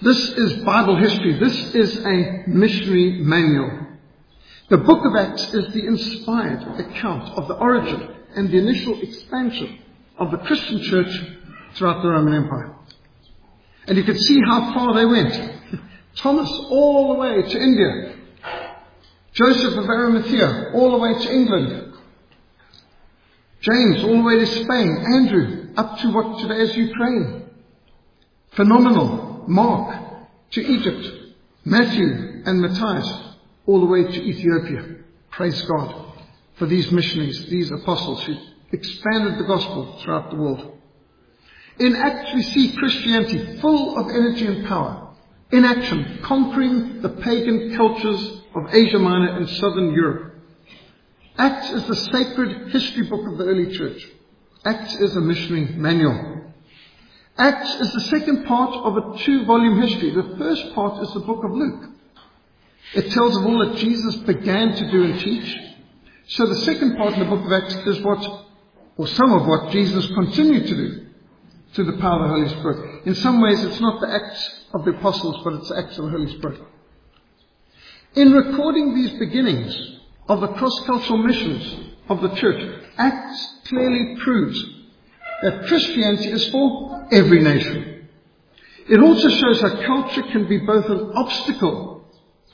This is Bible history. This is a missionary manual. The book of Acts is the inspired account of the origin and the initial expansion of the Christian church throughout the Roman Empire. And you can see how far they went. Thomas all the way to India. Joseph of Arimathea all the way to England. James all the way to Spain. Andrew up to what today is Ukraine. Phenomenal. Mark to Egypt. Matthew and Matthias all the way to Ethiopia. Praise God for these missionaries, these apostles who expanded the gospel throughout the world. In Acts we see Christianity full of energy and power, in action, conquering the pagan cultures of Asia Minor and southern Europe. Acts is the sacred history book of the early church. Acts is a missionary manual. Acts is the second part of a 2-volume history. The first part is the book of Luke. It tells of all that Jesus began to do and teach. So the second part of the book of Acts is some of what Jesus continued to do through the power of the Holy Spirit. In some ways it's not the Acts of the Apostles, but it's the Acts of the Holy Spirit. In recording these beginnings of the cross-cultural missions of the church, Acts clearly proves that Christianity is for every nation. It also shows how culture can be both an obstacle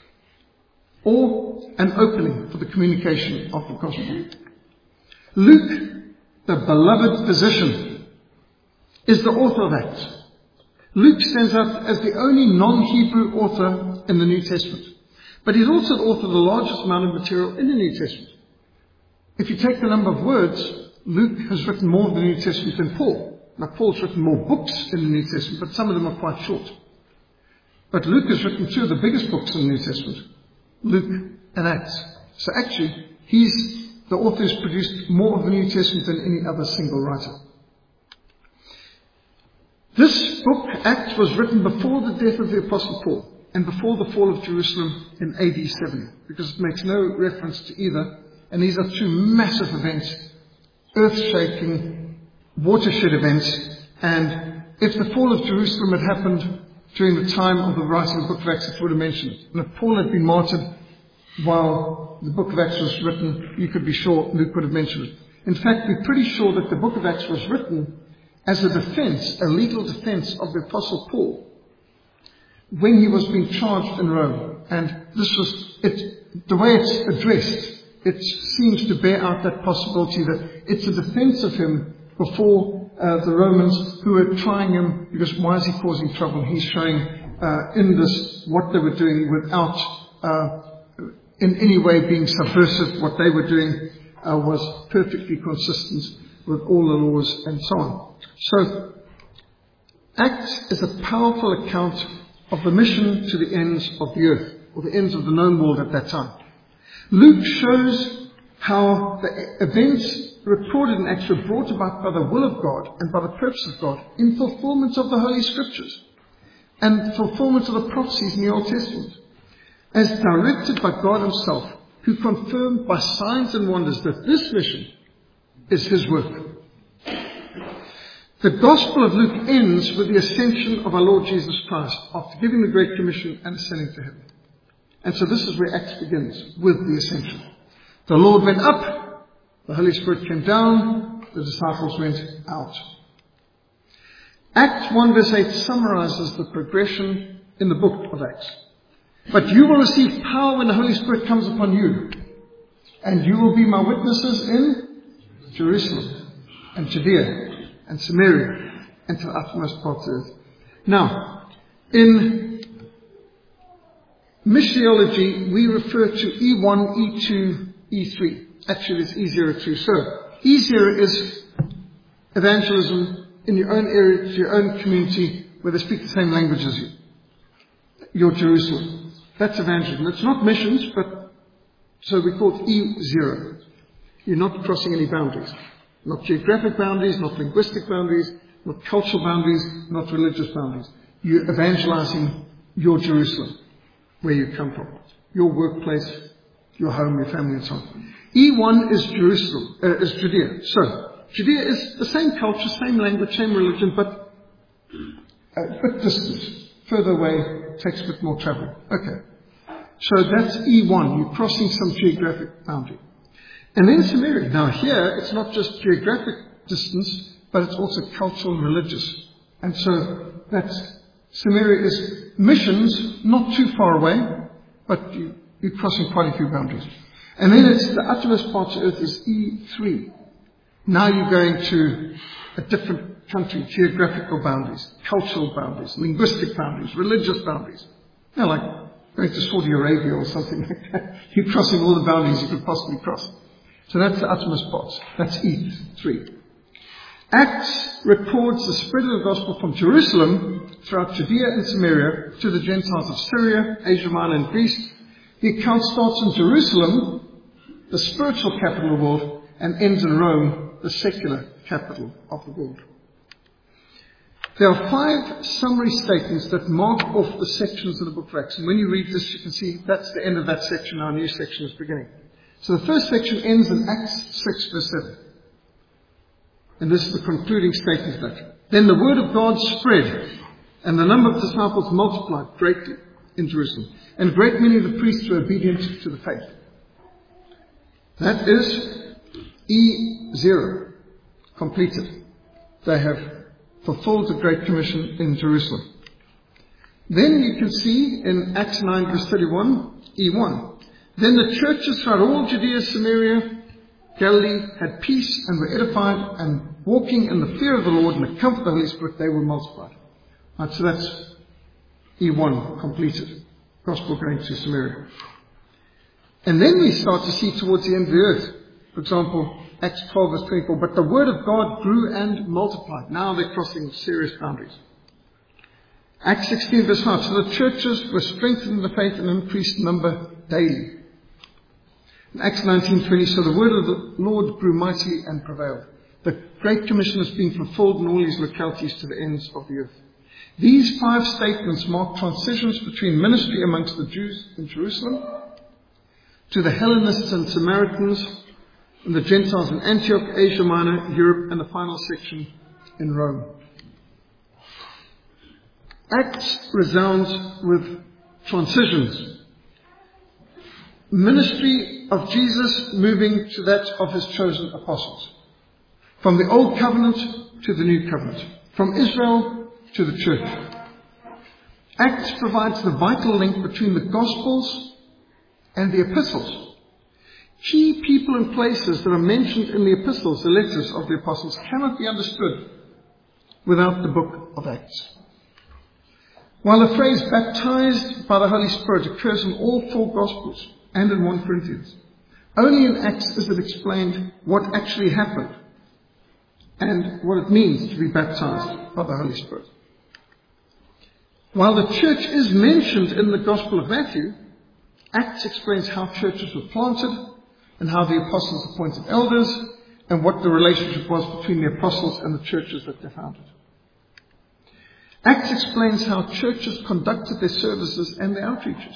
or an opening for the communication of the gospel. Luke, the beloved physician, is the author of Acts. Luke stands out as the only non-Hebrew author in the New Testament. But he's also the author of the largest amount of material in the New Testament. If you take the number of words, Luke has written more in the New Testament than Paul. Now, Paul's written more books in the New Testament, but some of them are quite short. But Luke has written 2 of the biggest books in the New Testament, Luke and Acts. So actually, he's the author who's produced more of the New Testament than any other single writer. This book, Acts, was written before the death of the Apostle Paul and before the fall of Jerusalem in AD 70, because it makes no reference to either. And these are 2 massive events, earth-shaking, watershed events. And if the fall of Jerusalem had happened during the time of the writing of the book of Acts, it would have mentioned it. And if Paul had been martyred while the book of Acts was written, you could be sure Luke would have mentioned it. In fact, we're pretty sure that the book of Acts was written as a defense, a legal defense of the Apostle Paul when he was being charged in Rome. And this was it. The way it's addressed, it seems to bear out that possibility that it's a defense of him before the Romans who were trying him, because why is he causing trouble? He's showing in this what they were doing without in any way being subversive. What they were doing was perfectly consistent with all the laws and so on. So, Acts is a powerful account of the mission to the ends of the earth, or the ends of the known world at that time. Luke shows how the events recorded in Acts were brought about by the will of God and by the purpose of God in fulfillment of the Holy Scriptures and fulfillment of the prophecies in the Old Testament, as directed by God himself, who confirmed by signs and wonders that this mission is his work. The Gospel of Luke ends with the ascension of our Lord Jesus Christ after giving the Great Commission and ascending to heaven. And so this is where Acts begins, with the ascension. The Lord went up, the Holy Spirit came down, the disciples went out. Acts 1 verse 8 summarizes the progression in the book of Acts. But you will receive power when the Holy Spirit comes upon you, and you will be my witnesses in Jerusalem and Judea and Samaria and to the uttermost parts of the earth. Now, in missiology, we refer to E1, E2, E3. Actually, it's E02. So, E0 is evangelism in your own area, to your own community, where they speak the same language as you. Your Jerusalem. That's evangelism. It's not missions, but so we call it E0. You're not crossing any boundaries. Not geographic boundaries, not linguistic boundaries, not cultural boundaries, not religious boundaries. You're evangelizing your Jerusalem, where you come from, your workplace, your home, your family, and so on. E1 is Jerusalem, is Judea. So, Judea is the same culture, same language, same religion, but a bit distant further away takes a bit more travelling. Okay. So that's E1. You're crossing some geographic boundary. And then Samaria. Now here, it's not just geographic distance, but it's also cultural and religious. And so Samaria is missions, not too far away, but you're crossing quite a few boundaries. And then it's the uttermost parts of earth is E3. Now you're going to a different country, geographical boundaries, cultural boundaries, linguistic boundaries, religious boundaries. Like going to Saudi Arabia or something like that. You're crossing all the boundaries you could possibly cross. So that's the uttermost parts. That's E3. Acts records the spread of the gospel from Jerusalem throughout Judea and Samaria to the Gentiles of Syria, Asia Minor and Greece. The account starts in Jerusalem, the spiritual capital of the world, and ends in Rome, the secular capital of the world. There are 5 summary statements that mark off the sections of the book of Acts. And when you read this, you can see that's the end of that section. Our new section is beginning. So the first section ends in Acts 6, verse 7. And this is the concluding statement of that. Then the word of God spread, and the number of disciples multiplied greatly in Jerusalem. And a great many of the priests were obedient to the faith. That is E0, completed. They have fulfilled the Great Commission in Jerusalem. Then you can see in Acts 9, verse 31, E1. Then the churches throughout all Judea, Samaria, Galilee had peace and were edified, and walking in the fear of the Lord and the comfort of the Holy Spirit, they were multiplied. Right, so that's E1 completed. Gospel going to Samaria. And then we start to see towards the end of the earth. For example, Acts 12 verse 24. But the word of God grew and multiplied. Now they're crossing serious boundaries. Acts 16 verse 5. So the churches were strengthened in the faith and increased in number daily. In Acts 19:20, so the word of the Lord grew mightily and prevailed. The Great Commission is being fulfilled in all these localities to the ends of the earth. These 5 statements mark transitions between ministry amongst the Jews in Jerusalem to the Hellenists and Samaritans and the Gentiles in Antioch, Asia Minor, Europe, and the final section in Rome. Acts resounds with transitions. Ministry of Jesus moving to that of his chosen apostles. From the Old Covenant to the New Covenant. From Israel to the church. Acts provides the vital link between the Gospels and the epistles. Key people and places that are mentioned in the epistles, the letters of the apostles, cannot be understood without the book of Acts. While the phrase baptized by the Holy Spirit occurs in all 4 Gospels and in 1 Corinthians, only in Acts is it explained what actually happened and what it means to be baptized by the Holy Spirit. While the church is mentioned in the Gospel of Matthew, Acts explains how churches were planted and how the apostles appointed elders and what the relationship was between the apostles and the churches that they founded. Acts explains how churches conducted their services and their outreaches.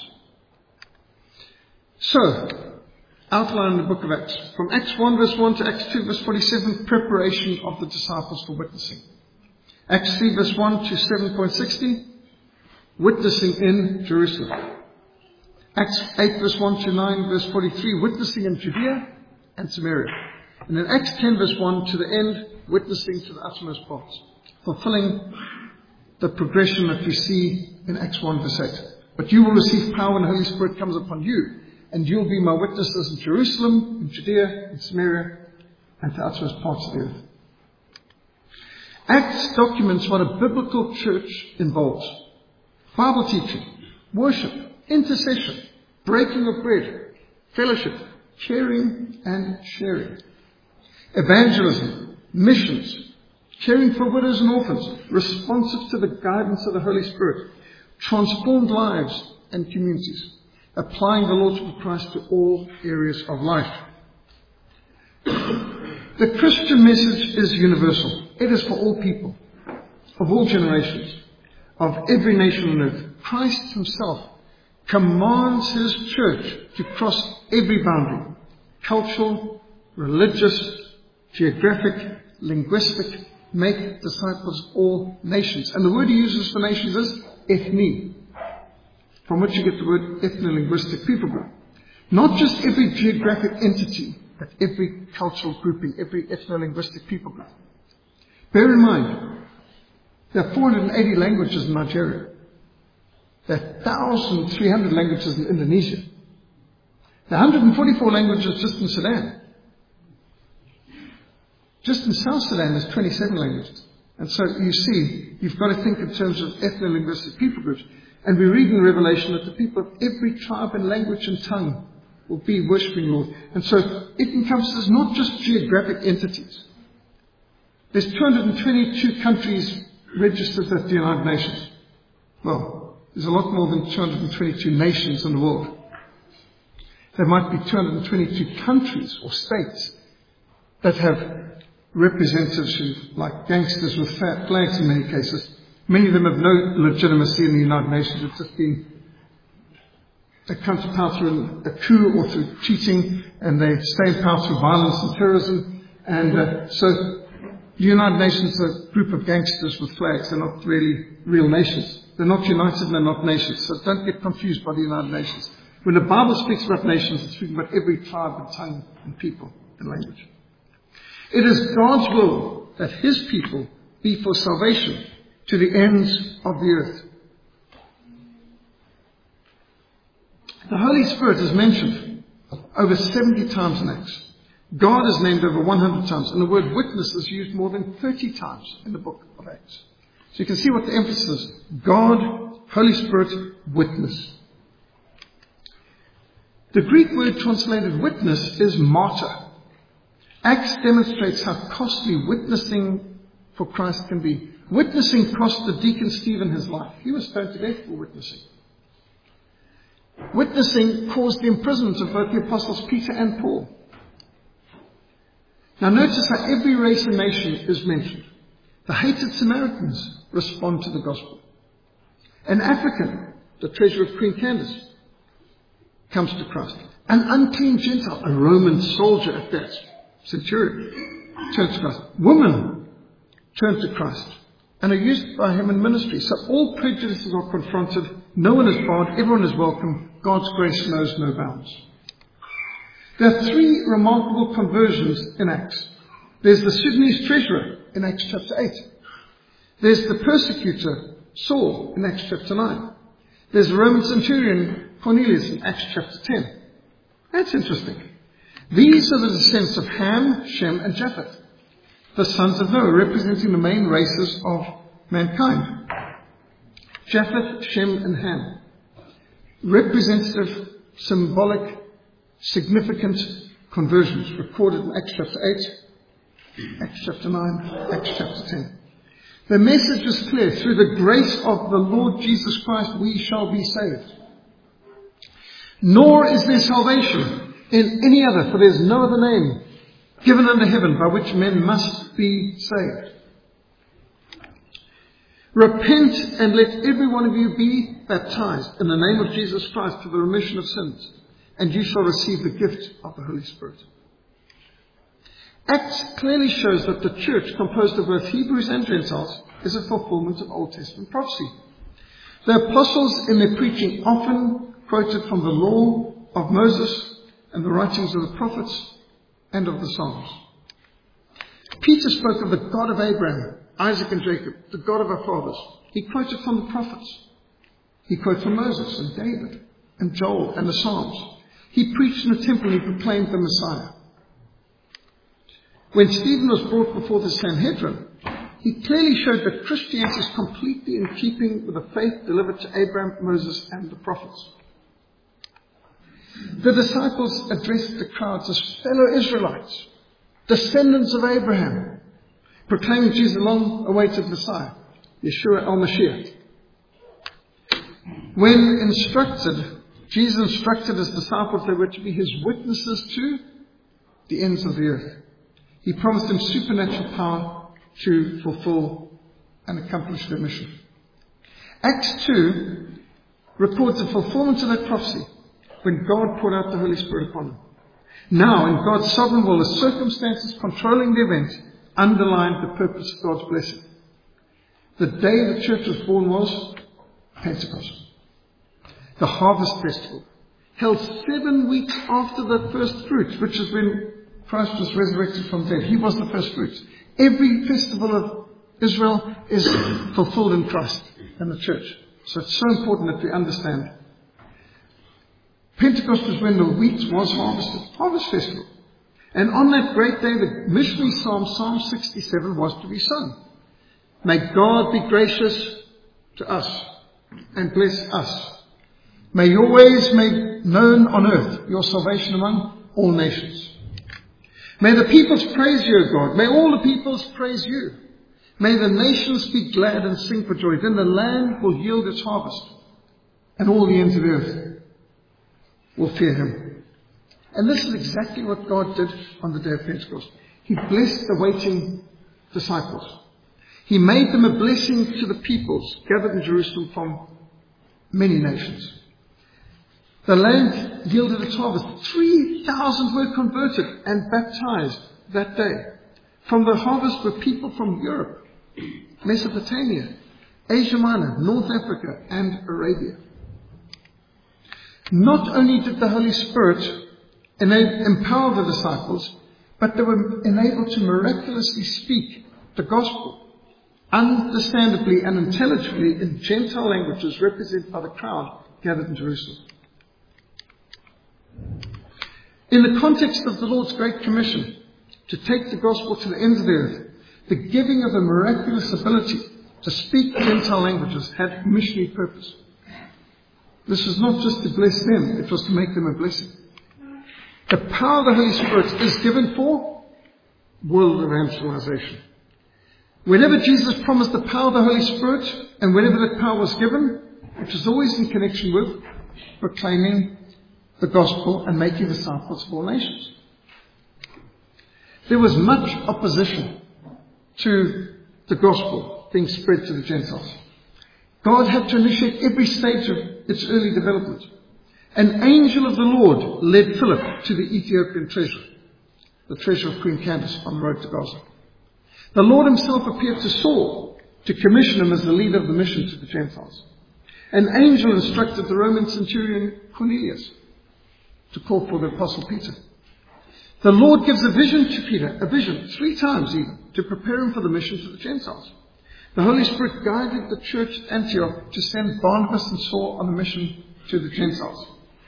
So, outline in the book of Acts. From Acts 1 verse 1 to Acts 2 verse 47, preparation of the disciples for witnessing. Acts 3 verse 1 to 7.60, witnessing in Jerusalem. Acts 8 verse 1 to 9 verse 43, witnessing in Judea and Samaria. And in Acts 10 verse 1 to the end, witnessing to the uttermost parts. Fulfilling the progression that we see in Acts 1 verse 8. But you will receive power when the Holy Spirit comes upon you, and you'll be my witnesses in Jerusalem, in Judea, in Samaria, and to the uttermost parts of the earth. Acts documents what a biblical church involves. Bible teaching, worship, intercession, breaking of bread, fellowship, caring and sharing. Evangelism, missions, caring for widows and orphans, responsive to the guidance of the Holy Spirit, transformed lives and communities, applying the Lordship of Christ to all areas of life. The Christian message is universal. It is for all people, of all generations, of every nation on earth. Christ himself commands his church to cross every boundary, cultural, religious, geographic, linguistic, make disciples of all nations. And the word he uses for nations is ethne, from which you get the word ethno-linguistic people group. Not just every geographic entity, but every cultural grouping, every ethno-linguistic people group. Bear in mind, there are 480 languages in Nigeria. There are 1,300 languages in Indonesia. There are 144 languages just in Sudan. Just in South Sudan, there's 27 languages. And so you see, you've got to think in terms of ethno-linguistic people groups. And we read in Revelation that the people of every tribe and language and tongue will be worshipping Lord. And so it encompasses not just geographic entities. There's 222 countries registered at the United Nations. Well, there's a lot more than 222 nations in the world. There might be 222 countries or states that have representatives who, like gangsters with fat flags in many cases. Many of them have no legitimacy in the United Nations. It's just been, they come to power through a coup or through cheating, and they stay in power through violence and terrorism. And so the United Nations are a group of gangsters with flags. They're not really real nations. They're not united and they're not nations. So don't get confused by the United Nations. When the Bible speaks about nations, it's speaking about every tribe and tongue and people and language. It is God's will that His people be for salvation to the ends of the earth. The Holy Spirit is mentioned over 70 times in Acts. God is named over 100 times, and the word witness is used more than 30 times in the book of Acts. So you can see what the emphasis is. God, Holy Spirit, witness. The Greek word translated witness is martyr. Acts demonstrates how costly witnessing for Christ can be. Witnessing cost the deacon Stephen his life. He was stoned to death for witnessing. Witnessing caused the imprisonment of both the apostles Peter and Paul. Now notice how every race and nation is mentioned. The hated Samaritans respond to the gospel. An African, the treasure of Queen Candace, comes to Christ. An unclean Gentile, a Roman soldier at that, centurion, turns to Christ. Women turn to Christ and are used by Him in ministry. So all prejudices are confronted. No one is barred. Everyone is welcome. God's grace knows no bounds. There are three remarkable conversions in Acts. There's the Sudanese treasurer in Acts chapter 8. There's the persecutor, Saul, in Acts chapter 9. There's the Roman centurion, Cornelius, in Acts chapter 10. That's interesting. These are the descendants of Ham, Shem, and Japheth, the sons of Noah, representing the main races of mankind. Japheth, Shem, and Ham. Representative, symbolic, significant conversions recorded in Acts chapter 8, Acts chapter 9, Acts chapter 10. The message is clear. Through the grace of the Lord Jesus Christ, we shall be saved. Nor is there salvation in any other, for there is no other name given under heaven by which men must be saved. Repent and let every one of you be baptized in the name of Jesus Christ for the remission of sins, and you shall receive the gift of the Holy Spirit. Acts clearly shows that the church, composed of both Hebrews and Gentiles, is a fulfillment of Old Testament prophecy. The apostles in their preaching often quoted from the law of Moses and the writings of the prophets and of the Psalms. Peter spoke of the God of Abraham, Isaac and Jacob, the God of our fathers. He quoted from the prophets. He quoted from Moses and David and Joel and the Psalms. He preached in the temple and he proclaimed the Messiah. When Stephen was brought before the Sanhedrin, he clearly showed that Christianity is completely in keeping with the faith delivered to Abraham, Moses, and the prophets. The disciples addressed the crowds as fellow Israelites, descendants of Abraham, proclaiming Jesus' long-awaited Messiah, Yeshua al-Mashiach. When instructed, Jesus instructed his disciples they were to be his witnesses to the ends of the earth. He promised them supernatural power to fulfill and accomplish their mission. Acts 2 records the fulfillment of that prophecy when God poured out the Holy Spirit upon them. Now, in God's sovereign will, the circumstances controlling the event underlined the purpose of God's blessing. The day the church was born was Pentecost. The Harvest Festival, held 7 weeks after the first fruits, which is when Christ was resurrected from the dead. He was the first fruits. Every festival of Israel is fulfilled in Christ and the church. So it's so important that we understand. Pentecost was when the wheat was harvested. Harvest Festival. And on that great day, the missionary psalm, Psalm 67, was to be sung. May God be gracious to us and bless us. May your ways make known on earth, your salvation among all nations. May the peoples praise you, O God. May all the peoples praise you. May the nations be glad and sing for joy. Then the land will yield its harvest, and all the ends of the earth will fear him. And this is exactly what God did on the day of Pentecost. He blessed the waiting disciples. He made them a blessing to the peoples gathered in Jerusalem from many nations. The land yielded its harvest. 3,000 were converted and baptized that day. From the harvest were people from Europe, Mesopotamia, Asia Minor, North Africa, and Arabia. Not only did the Holy Spirit empower the disciples, but they were enabled to miraculously speak the gospel understandably and intelligibly in Gentile languages represented by the crowd gathered in Jerusalem. In the context of the Lord's Great Commission to take the gospel to the ends of the earth, the giving of a miraculous ability to speak Gentile languages had missionary purpose. This was not just to bless them, it was to make them a blessing. The power of the Holy Spirit is given for world evangelization. Whenever Jesus promised the power of the Holy Spirit, and whenever that power was given, it was always in connection with proclaiming the gospel and making disciples of all nations. There was much opposition to the gospel being spread to the Gentiles. God had to initiate every stage of its early development. An angel of the Lord led Philip to the Ethiopian treasure, the treasure of Queen Candace on the road to Gaza. The Lord himself appeared to Saul to commission him as the leader of the mission to the Gentiles. An angel instructed the Roman centurion Cornelius to call for the Apostle Peter. The Lord gives a vision to Peter, a vision 3 times even, to prepare him for the mission to the Gentiles. The Holy Spirit guided the church at Antioch to send Barnabas and Saul on a mission to the Gentiles.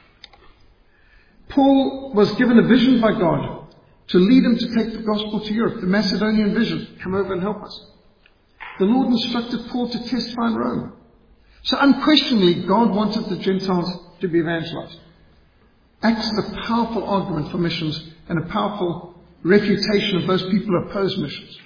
Paul was given a vision by God to lead him to take the gospel to Europe, the Macedonian vision, come over and help us. The Lord instructed Paul to testify in Rome. So unquestionably, God wanted the Gentiles to be evangelized. Acts is a powerful argument for missions and a powerful refutation of those people who oppose missions.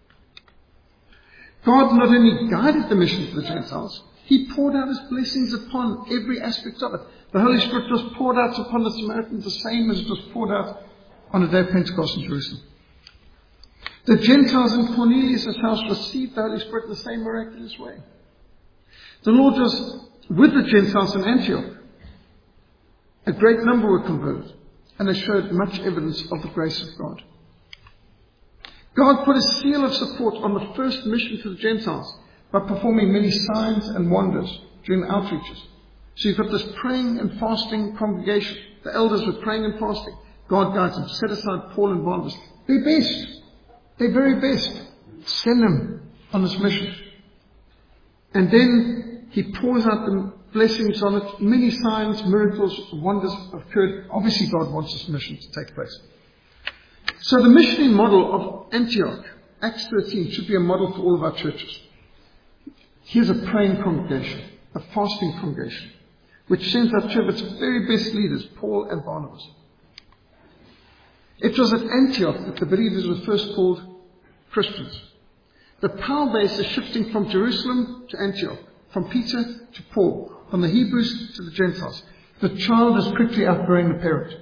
God not only guided the mission to the Gentiles, he poured out his blessings upon every aspect of it. The Holy Spirit was poured out upon the Samaritans the same as it was poured out on the day of Pentecost in Jerusalem. The Gentiles in Cornelius' house received the Holy Spirit in the same miraculous way. The Lord was with the Gentiles in Antioch. A great number were converted, and they showed much evidence of the grace of God. God put a seal of support on the first mission to the Gentiles by performing many signs and wonders during the outreaches. So you've got this praying and fasting congregation. The elders were praying and fasting. God guides them. Set aside Paul and Barnabas. Their best. Their very best. Send them on this mission. And then he pours out the blessings on it. Many signs, miracles, wonders occurred. Obviously God wants this mission to take place. So the missionary model of Antioch, Acts 13, should be a model for all of our churches. Here's a praying congregation, a fasting congregation, which sends out two of its very best leaders, Paul and Barnabas. It was at Antioch that the believers were first called Christians. The power base is shifting from Jerusalem to Antioch, from Peter to Paul, from the Hebrews to the Gentiles. The child is quickly outgrowing the parent.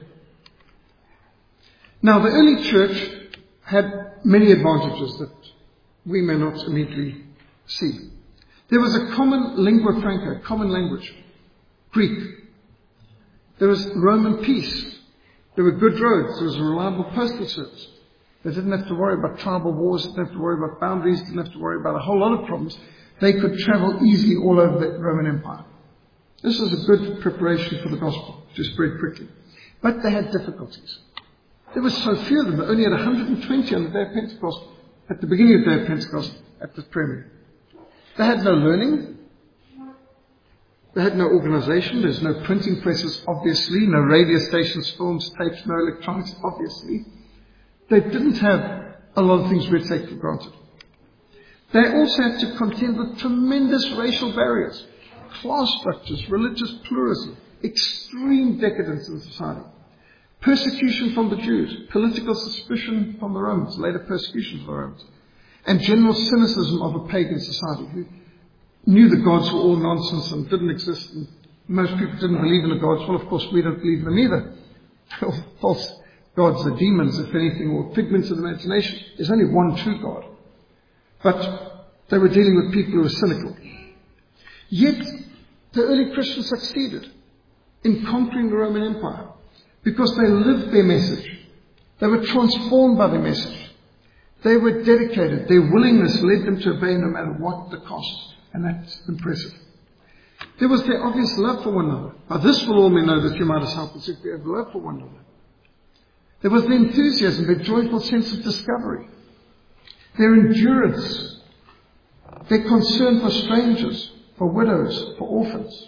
Now, the early church had many advantages that we may not immediately see. There was a common lingua franca, common language, Greek. There was Roman peace. There were good roads. There was a reliable postal service. They didn't have to worry about tribal wars. They didn't have to worry about boundaries. They didn't have to worry about a whole lot of problems. they could travel easily all over the Roman Empire. This was a good preparation for the gospel to spread quickly. But they had difficulties. There were so few of them. They only had 120 on the day of Pentecost, at the beginning of the day of Pentecost, at the prayer meeting. They had no learning. They had no organization. There's no printing presses, obviously. No radio stations, films, tapes, no electronics, obviously. They didn't have a lot of things we take for granted. They also had to contend with tremendous racial barriers, class structures, religious pluralism, extreme decadence in society, persecution from the Jews, political suspicion from the Romans, later persecution of the Romans, and general cynicism of a pagan society who knew the gods were all nonsense and didn't exist, and most people didn't believe in the gods. Well, of course, we don't believe in them either. False gods are demons, if anything, or figments of the imagination. There's only one true God. But they were dealing with people who were cynical. Yet, the early Christians succeeded in conquering the Roman Empire because they lived their message. They were transformed by their message. They were dedicated. Their willingness led them to obey no matter what the cost. And that's impressive. There was their obvious love for one another. By this will all men know that you might help us if we have love for one another. There was their enthusiasm, their joyful sense of discovery, their endurance, their concern for strangers, for widows, for orphans.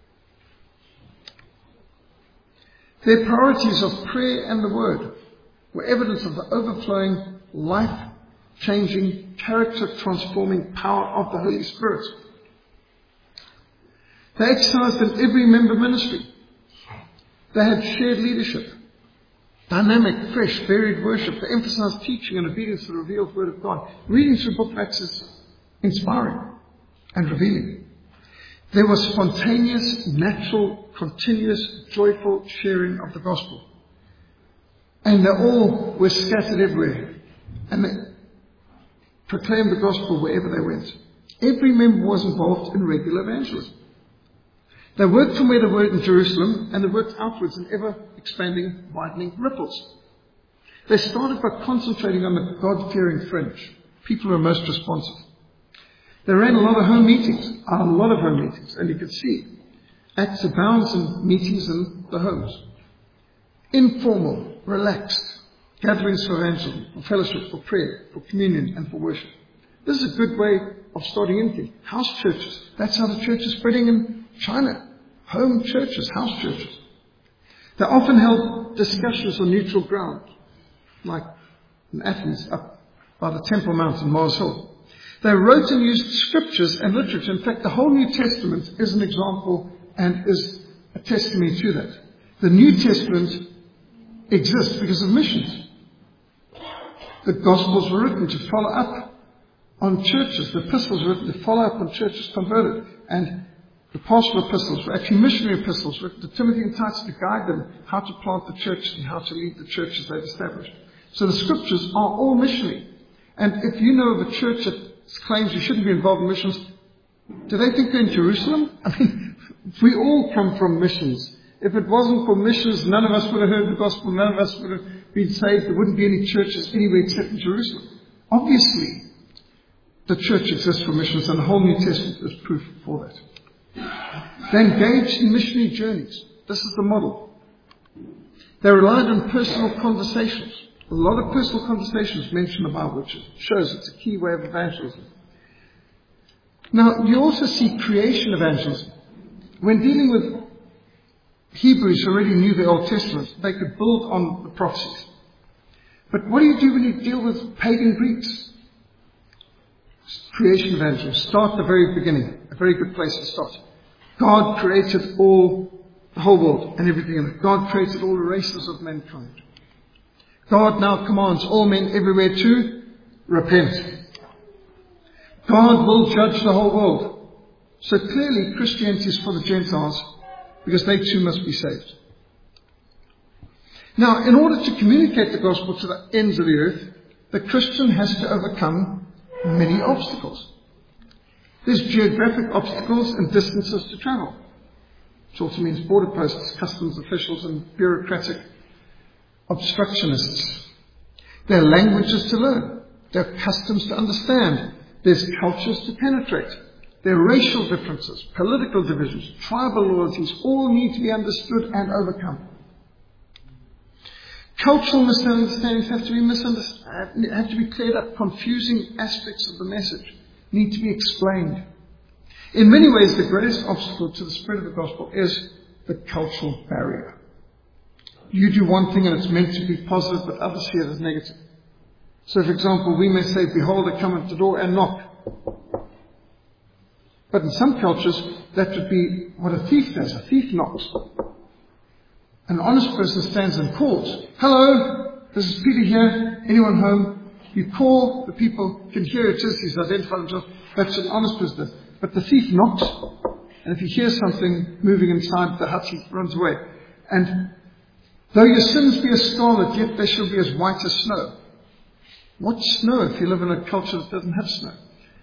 Their priorities of prayer and the Word were evidence of the overflowing, life-changing, character-transforming power of the Holy Spirit. They exercised in every member ministry. They had shared leadership, dynamic, fresh, varied worship. They emphasized teaching and obedience to the revealed Word of God. Reading through the book of Acts is inspiring and revealing. There was spontaneous, natural, continuous, joyful sharing of the gospel. And they all were scattered everywhere. And they proclaimed the gospel wherever they went. Every member was involved in regular evangelism. They worked from where they were in Jerusalem, and they worked outwards in ever-expanding, widening ripples. They started by concentrating on the God-fearing fringe, people who are most responsive. They ran a lot of home meetings, and you could see Acts abounds in meetings in the homes. Informal, relaxed, gatherings for evangelism, for fellowship, for prayer, for communion, and for worship. This is a good way of starting anything. House churches. That's how the church is spreading in China. Home churches, house churches. They often held discussions on neutral ground, like in Athens, up by the Temple Mount in Mars Hill. They wrote and used scriptures and literature. In fact, the whole New Testament is an example and is a testimony to that. The New Testament exists because of missions. The Gospels were written to follow up on churches. The epistles were written to follow up on churches converted. And the pastoral epistles were actually missionary epistles written to Timothy and Titus to guide them how to plant the church and how to lead the churches they've established. So the scriptures are all missionary. And if you know of a church that claims you shouldn't be involved in missions, do they think they're in Jerusalem? I mean, we all come from missions. If it wasn't for missions, none of us would have heard the gospel, none of us would have been saved. There wouldn't be any churches anywhere except in Jerusalem. Obviously, the church exists for missions, and the whole New Testament is proof for that. They engaged in missionary journeys. This is the model. They relied on personal conversations. A lot of personal conversations mentioned in the Bible, which shows it's a key way of evangelism. Now, you also see creation evangelism. When dealing with Hebrews who already knew the Old Testament, they could build on the prophecies. But what do you do when you deal with pagan Greeks? Creation evangelism. Start at the very beginning. A very good place to start. God created the whole world and everything in it. God created all the races of mankind. God now commands all men everywhere to repent. God will judge the whole world. So clearly Christianity is for the Gentiles because they too must be saved. Now, in order to communicate the gospel to the ends of the earth, the Christian has to overcome many obstacles. There's geographic obstacles and distances to travel, which also means border posts, customs officials, and bureaucratic obstructionists. There are languages to learn. There are customs to understand. There's cultures to penetrate. Their racial differences, political divisions, tribal loyalties, all need to be understood and overcome. Cultural misunderstandings have to be cleared up. Confusing aspects of the message need to be explained. In many ways, the greatest obstacle to the spread of the gospel is the cultural barrier. You do one thing and it's meant to be positive, but others see it as negative. So, for example, we may say, "Behold, I come at the door," and knock. But in some cultures, that would be what a thief does. A thief knocks. An honest person stands and calls, "Hello, this is Peter here. Anyone home?" You call, the people can hear it is, he's identified himself. That's an honest person. But the thief knocks, and if he hears something moving inside the hut, he runs away. And though your sins be as scarlet, yet they shall be as white as snow. What's snow if you live in a culture that doesn't have snow?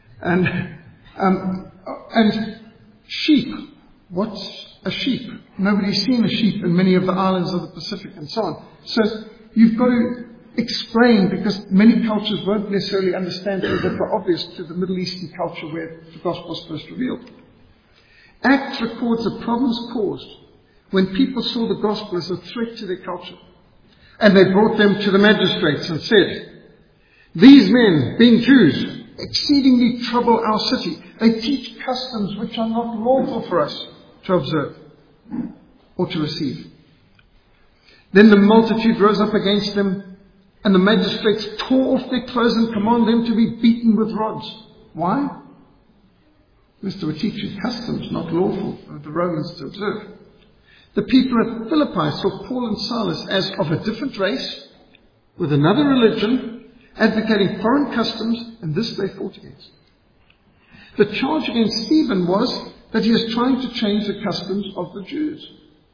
And sheep. What's a sheep? Nobody's seen a sheep in many of the islands of the Pacific and so on. So you've got to explain, because many cultures won't necessarily understand things that were obvious to the Middle Eastern culture where the gospel was first revealed. Acts records the problems caused when people saw the gospel as a threat to their culture. And they brought them to the magistrates and said, "These men, being Jews, exceedingly trouble our city. They teach customs which are not lawful for us to observe or to receive." Then the multitude rose up against them, and the magistrates tore off their clothes and commanded them to be beaten with rods. Why? Because they were teaching customs not lawful for the Romans to observe. The people at Philippi saw Paul and Silas as of a different race, with another religion, advocating foreign customs, and this they fought against. The charge against Stephen was that he is trying to change the customs of the Jews.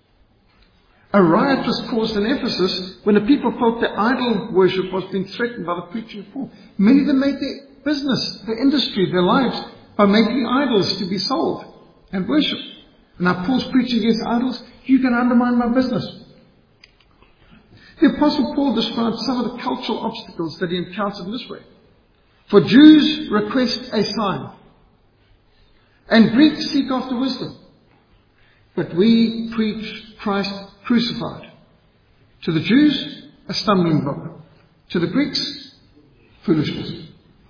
A riot was caused in Ephesus when the people felt their idol worship was being threatened by the preaching of Paul. Many of them made their business, their industry, their lives by making idols to be sold and worshipped. And now Paul's preaching against idols. "You can undermine my business." The Apostle Paul described some of the cultural obstacles that he encountered in this way. "For Jews request a sign, and Greeks seek after wisdom. But we preach Christ crucified. To the Jews, a stumbling block. To the Greeks, foolishness."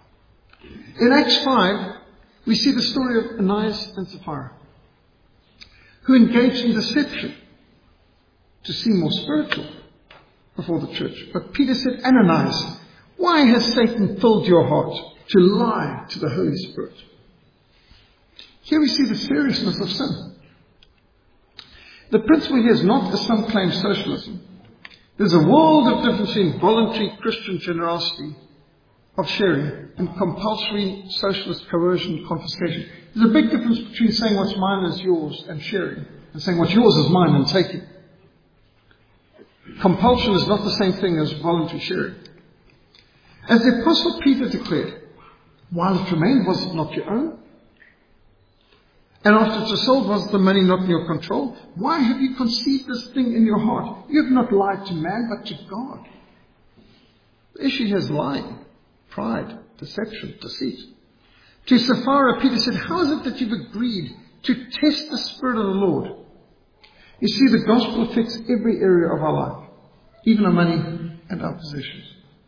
In Acts 5, we see the story of Ananias and Sapphira, who engaged in deception to seem more spiritual before the church. But Peter said, "Ananias, why has Satan filled your heart to lie to the Holy Spirit?" Here we see the seriousness of sin. The principle here is not, as some claim, socialism. There's a world of difference between voluntary Christian generosity of sharing and compulsory socialist coercion confiscation. There's a big difference between saying what's mine is yours and sharing, and saying what's yours is mine and taking. Compulsion is not the same thing as voluntary sharing. As the Apostle Peter declared, "While it remained, was it not your own? And after it was sold, was the money not in your control? Why have you conceived this thing in your heart? You have not lied to man, but to God." The issue here is lying, pride, deception, deceit. To Sapphira, Peter said, "How is it that you've agreed to test the Spirit of the Lord?" You see, the gospel affects every area of our life, even our money and our possessions.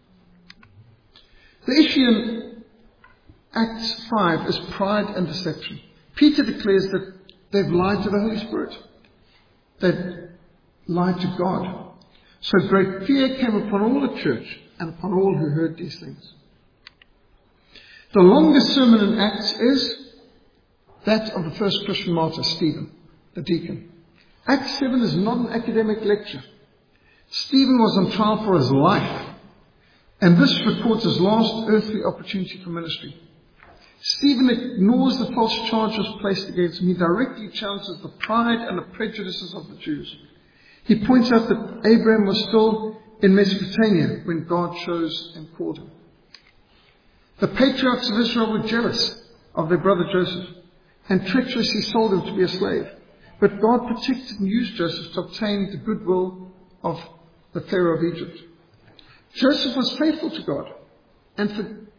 The issue in Acts 5 is pride and deception. Peter declares that they've lied to the Holy Spirit. They've lied to God. So great fear came upon all the church and upon all who heard these things. The longest sermon in Acts is that of the first Christian martyr, Stephen, the deacon. Acts 7 is not an academic lecture. Stephen was on trial for his life, and this records his last earthly opportunity for ministry. Stephen ignores the false charges placed against him. He directly challenges the pride and the prejudices of the Jews. He points out that Abraham was still in Mesopotamia when God chose and called him. The patriarchs of Israel were jealous of their brother Joseph and treacherously sold him to be a slave. But God protected and used Joseph to obtain the goodwill of the Pharaoh of Egypt. Joseph was faithful to God and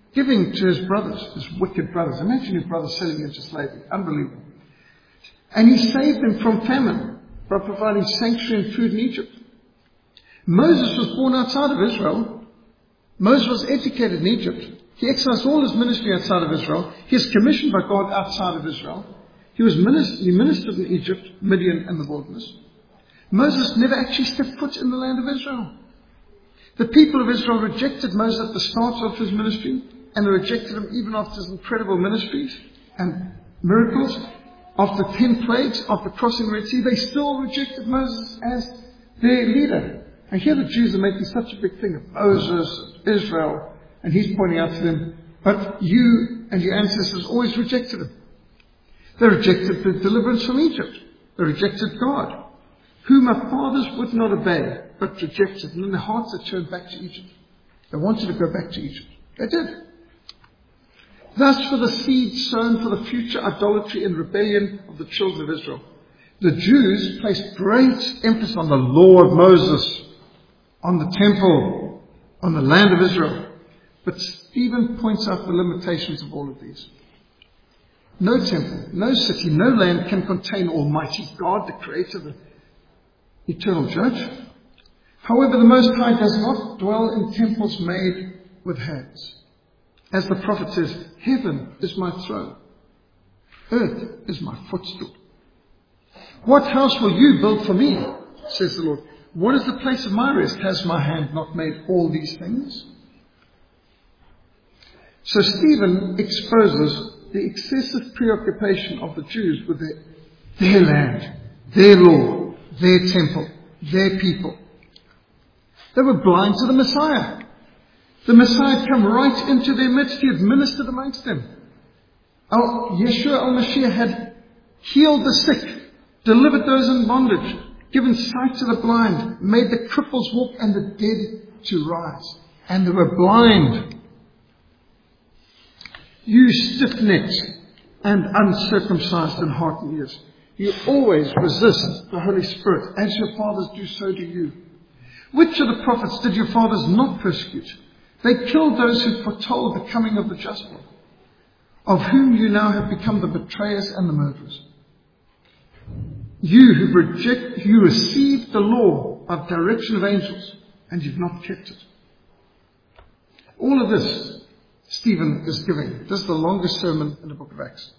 giving to his brothers, his wicked brothers. Imagine your brother selling into slavery. Unbelievable. And he saved them from famine by providing sanctuary and food in Egypt. Moses was born outside of Israel. Moses was educated in Egypt. He exercised all his ministry outside of Israel. He is commissioned by God outside of Israel. He ministered in Egypt, Midian, and the wilderness. Moses never actually stepped foot in the land of Israel. The people of Israel rejected Moses at the start of his ministry, and they rejected him even after his incredible ministries and miracles. After 10 plagues, after crossing the Red Sea, they still rejected Moses as their leader. And here the Jews are making such a big thing of Moses, Israel, and he's pointing out to them, but you and your ancestors always rejected him. They rejected the deliverance from Egypt. They rejected God, whom our fathers would not obey, but rejected. And in their hearts they turned back to Egypt. They wanted to go back to Egypt. They did. Thus, for the seed sown for the future idolatry and rebellion of the children of Israel, the Jews placed great emphasis on the law of Moses, on the temple, on the land of Israel. But Stephen points out the limitations of all of these. No temple, no city, no land can contain Almighty God, the Creator, the eternal Judge. However, the Most High does not dwell in temples made with hands. As the prophet says, heaven is my throne, earth is my footstool. What house will you build for me, says the Lord? What is the place of my rest? Has my hand not made all these things? So Stephen exposes the excessive preoccupation of the Jews with their land, their law, their temple, their people. They were blind to the Messiah. The Messiah had come right into their midst. He had ministered amongst them. Yeshua al-Mashiach had healed the sick, delivered those in bondage, given sight to the blind, made the cripples walk and the dead to rise. And they were blind. You stiff-necked and uncircumcised in heart and ears, you always resist the Holy Spirit. As your fathers do, so do you. Which of the prophets did your fathers not persecute? They killed those who foretold the coming of the just one, of whom you now have become the betrayers and the murderers. You who received the law of direction of angels, and you've not kept it. All of this Stephen is giving. This is the longest sermon in the book of Acts.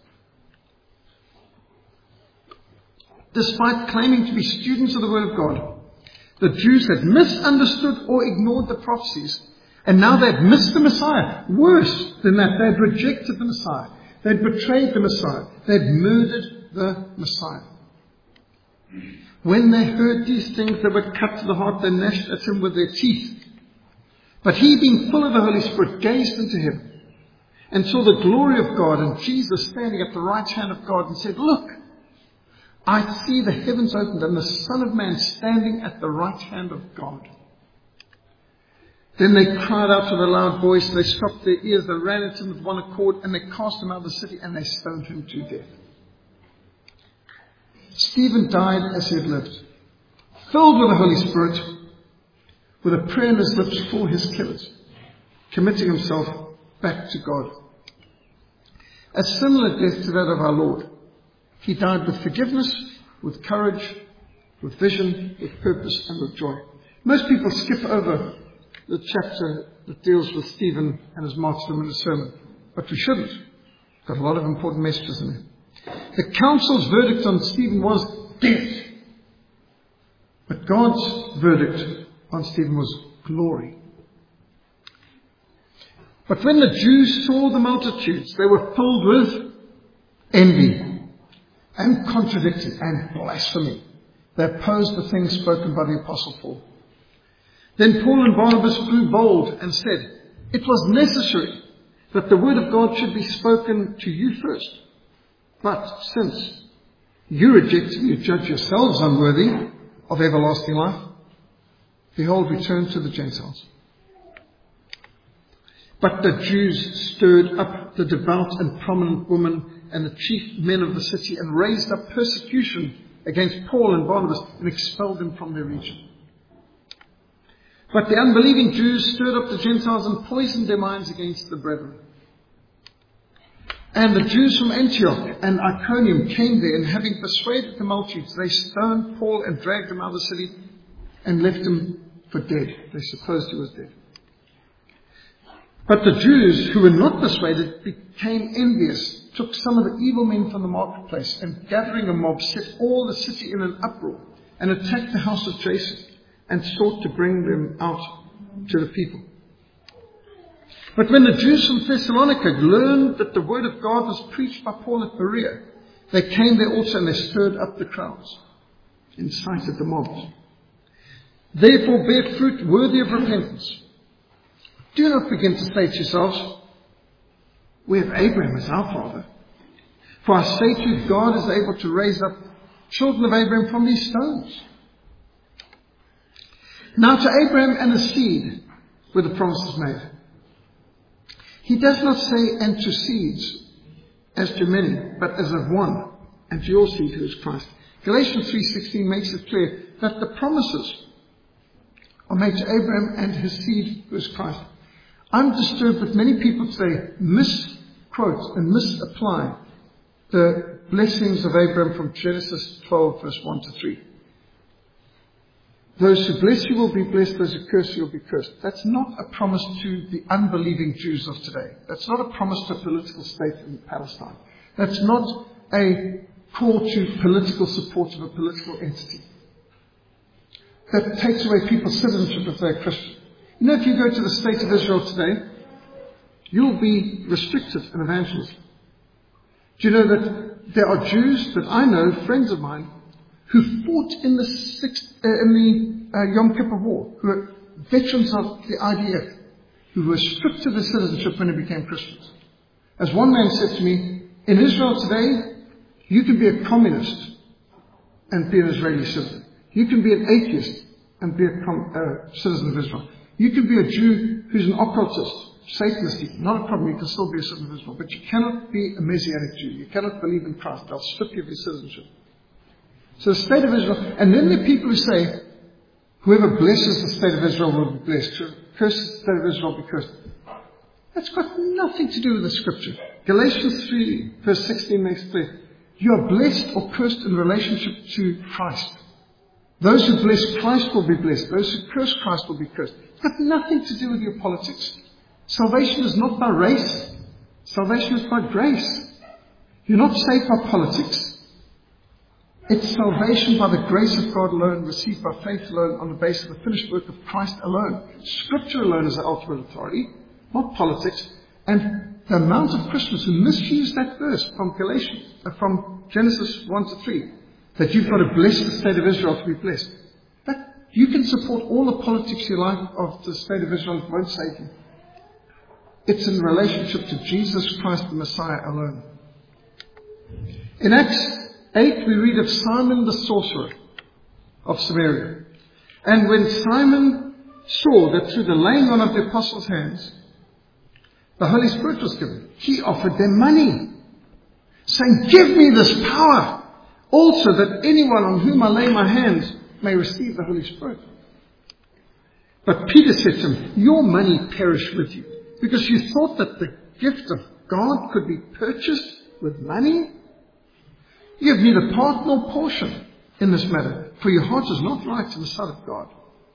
Despite claiming to be students of the Word of God, the Jews had misunderstood or ignored the prophecies, and now they had missed the Messiah. Worse than that, they had rejected the Messiah. They had betrayed the Messiah. They had murdered the Messiah. When they heard these things, they were cut to the heart. They gnashed at him with their teeth. But he, being full of the Holy Spirit, gazed into heaven and saw the glory of God and Jesus standing at the right hand of God, and said, "Look, I see the heavens opened and the Son of Man standing at the right hand of God." Then they cried out with a loud voice. They stopped their ears. They ran at him with one accord, and they cast him out of the city, and they stoned him to death. Stephen died as he had lived, filled with the Holy Spirit, with a prayer in his lips for his killers, committing himself back to God. A similar death to that of our Lord. He died with forgiveness, with courage, with vision, with purpose, and with joy. Most people skip over the chapter that deals with Stephen and his martyrdom in the sermon, but we shouldn't. Got a lot of important messages in there. The council's verdict on Stephen was death. But God's verdict on Stephen was glory. But when the Jews saw the multitudes, they were filled with envy and contradicting and blasphemy. They opposed the things spoken by the Apostle Paul. Then Paul and Barnabas grew bold and said, "It was necessary that the word of God should be spoken to you first. But since you reject and you judge yourselves unworthy of everlasting life, behold, we turn to the Gentiles." But the Jews stirred up the devout and prominent women and the chief men of the city and raised up persecution against Paul and Barnabas and expelled them from their region. But the unbelieving Jews stirred up the Gentiles and poisoned their minds against the brethren. And the Jews from Antioch and Iconium came there, and having persuaded the multitudes, they stoned Paul and dragged him out of the city and left him for dead. They supposed he was dead. But the Jews who were not persuaded became envious, took some of the evil men from the marketplace, and gathering a mob, set all the city in an uproar, and attacked the house of Jason, and sought to bring them out to the people. But when the Jews from Thessalonica learned that the word of God was preached by Paul at Berea, they came there also, and they stirred up the crowds, incited the mobs. Therefore bear fruit worthy of repentance. Do not begin to say to yourselves, we have Abraham as our father. For I say to you, God is able to raise up children of Abraham from these stones. Now to Abraham and his seed were the promises made. He does not say, and to seeds, as to many, but as of one, and to your seed who is Christ. Galatians 3:16 makes it clear that the promises are made to Abraham and his seed who is Christ. I'm disturbed that many people today misquote and misapply the blessings of Abraham from Genesis 12, verse 1 to 3. Those who bless you will be blessed, those who curse you will be cursed. That's not a promise to the unbelieving Jews of today. That's not a promise to a political state in Palestine. That's not a call to political support of a political entity. That takes away people's citizenship if they're Christian. You know, if you go to the state of Israel today, you'll be restricted in evangelism. Do you know that there are Jews that I know, friends of mine, who fought in the Yom Kippur War, who are veterans of the IDF, who were stripped of their citizenship when they became Christians. As one man said to me, in Israel today, you can be a communist and be an Israeli citizen. You can be an atheist and be a citizen of Israel. You can be a Jew who's an occultist, Satanist, not a problem, you can still be a citizen of Israel. But you cannot be a Messianic Jew. You cannot believe in Christ. They'll strip you of your citizenship. So the state of Israel, and then there are people who say, whoever blesses the state of Israel will be blessed. Whoever curses the state of Israel will be cursed. That's got nothing to do with the scripture. Galatians 3, verse 16 makes it clear. You are blessed or cursed in relationship to Christ. Those who bless Christ will be blessed. Those who curse Christ will be cursed. It's got nothing to do with your politics. Salvation is not by race. Salvation is by grace. You're not saved by politics. It's salvation by the grace of God alone, received by faith alone, on the basis of the finished work of Christ alone. Scripture alone is the ultimate authority, not politics. And the amount of Christians who misuse that verse from Genesis 1 to 3, that you've got to bless the state of Israel to be blessed. That you can support all the politics you like of the state of Israel, it won't save you. It's in relationship to Jesus Christ the Messiah alone. In Acts 8 we read of Simon the sorcerer of Samaria. And when Simon saw that through the laying on of the apostles' hands, the Holy Spirit was given, he offered them money, saying, give me this power, also that anyone on whom I lay my hands may receive the Holy Spirit. But Peter said to him, your money perish with you, because you thought that the gift of God could be purchased with money. You have neither part nor portion in this matter, for your heart is not right in the sight of God.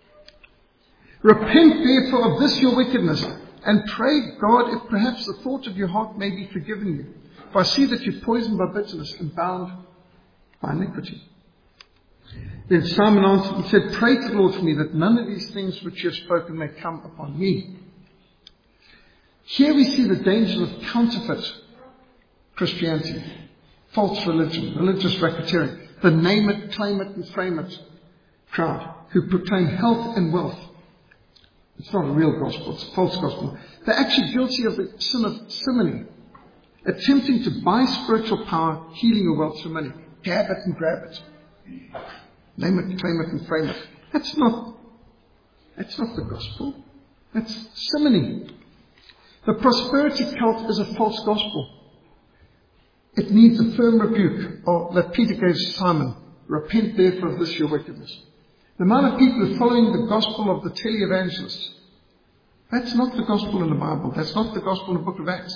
Repent therefore of this your wickedness, and pray God if perhaps the thought of your heart may be forgiven you. For I see that you're poisoned by bitterness and bound by iniquity. Then Simon answered and said, pray to the Lord for me, that none of these things which you have spoken may come upon me. Here we see the danger of counterfeit Christianity, false religion, religious racketeering, the name it, claim it, and frame it crowd, who proclaim health and wealth. It's not a real gospel, it's a false gospel. They're actually guilty of the sin of simony, attempting to buy spiritual power, healing, or wealth for money. Gab it and grab it. Name it, claim it, and frame it. That's not the gospel. That's simony. The prosperity cult is a false gospel. It needs a firm rebuke that Peter gave Simon. Repent therefore of this your wickedness. The amount of people who are following the gospel of the televangelists. That's not the gospel in the Bible. That's not the gospel in the book of Acts.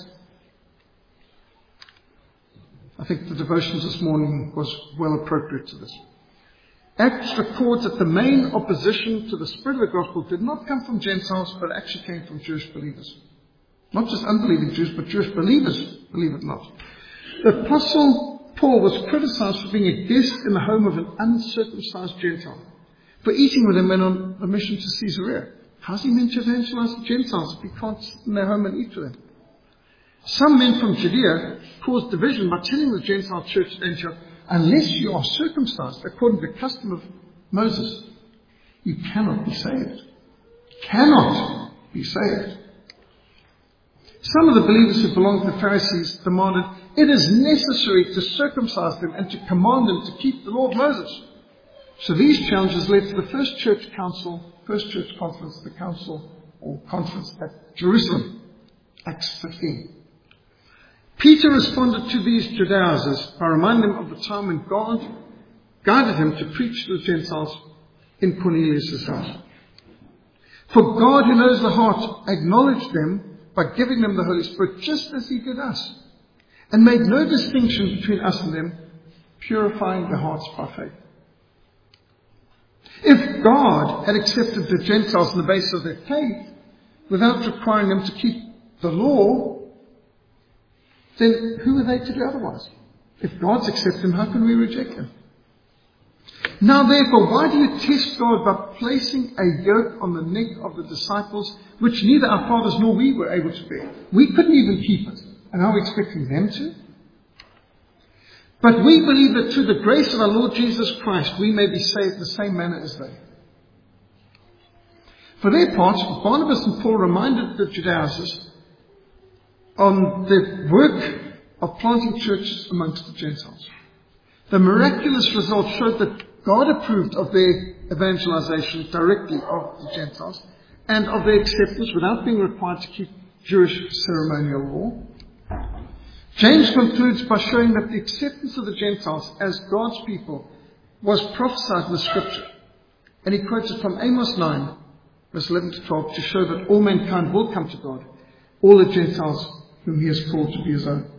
I think the devotions this morning was well appropriate to this. Acts records that the main opposition to the spread of the gospel did not come from Gentiles, but actually came from Jewish believers. Not just unbelieving Jews, but Jewish believers, believe it or not. The Apostle Paul was criticized for being a guest in the home of an uncircumcised Gentile, for eating with him when on a mission to Caesarea. How's he meant to evangelize the Gentiles if he can't sit in their home and eat with them? Some men from Judea caused division by telling the Gentile church at Antioch, unless you are circumcised according to the custom of Moses, you cannot be saved. Cannot be saved. Some of the believers who belonged to the Pharisees demanded, it is necessary to circumcise them and to command them to keep the law of Moses. So these challenges led to the first church conference, the council or conference at Jerusalem, Acts 15. Peter responded to these Judaizers by reminding them of the time when God guided him to preach to the Gentiles in Cornelius' house. For God, who knows the heart, acknowledged them by giving them the Holy Spirit, just as he did us, and made no distinction between us and them, purifying their hearts by faith. If God had accepted the Gentiles on the basis of their faith, without requiring them to keep the law, then who are they to do otherwise? If God's accepted them, how can we reject them? Now therefore, why do you test God by placing a yoke on the neck of the disciples, which neither our fathers nor we were able to bear? We couldn't even keep it. And are we expecting them to? But we believe that through the grace of our Lord Jesus Christ, we may be saved the same manner as they. For their part, Barnabas and Paul reminded the Judaizers on the work of planting churches amongst the Gentiles. The miraculous result showed that God approved of their evangelization directly of the Gentiles and of their acceptance without being required to keep Jewish ceremonial law. James concludes by showing that the acceptance of the Gentiles as God's people was prophesied in the Scripture. And he quotes it from Amos 9, verse 11 to 12, to show that all mankind will come to God, all the Gentiles whom he has called to be his own.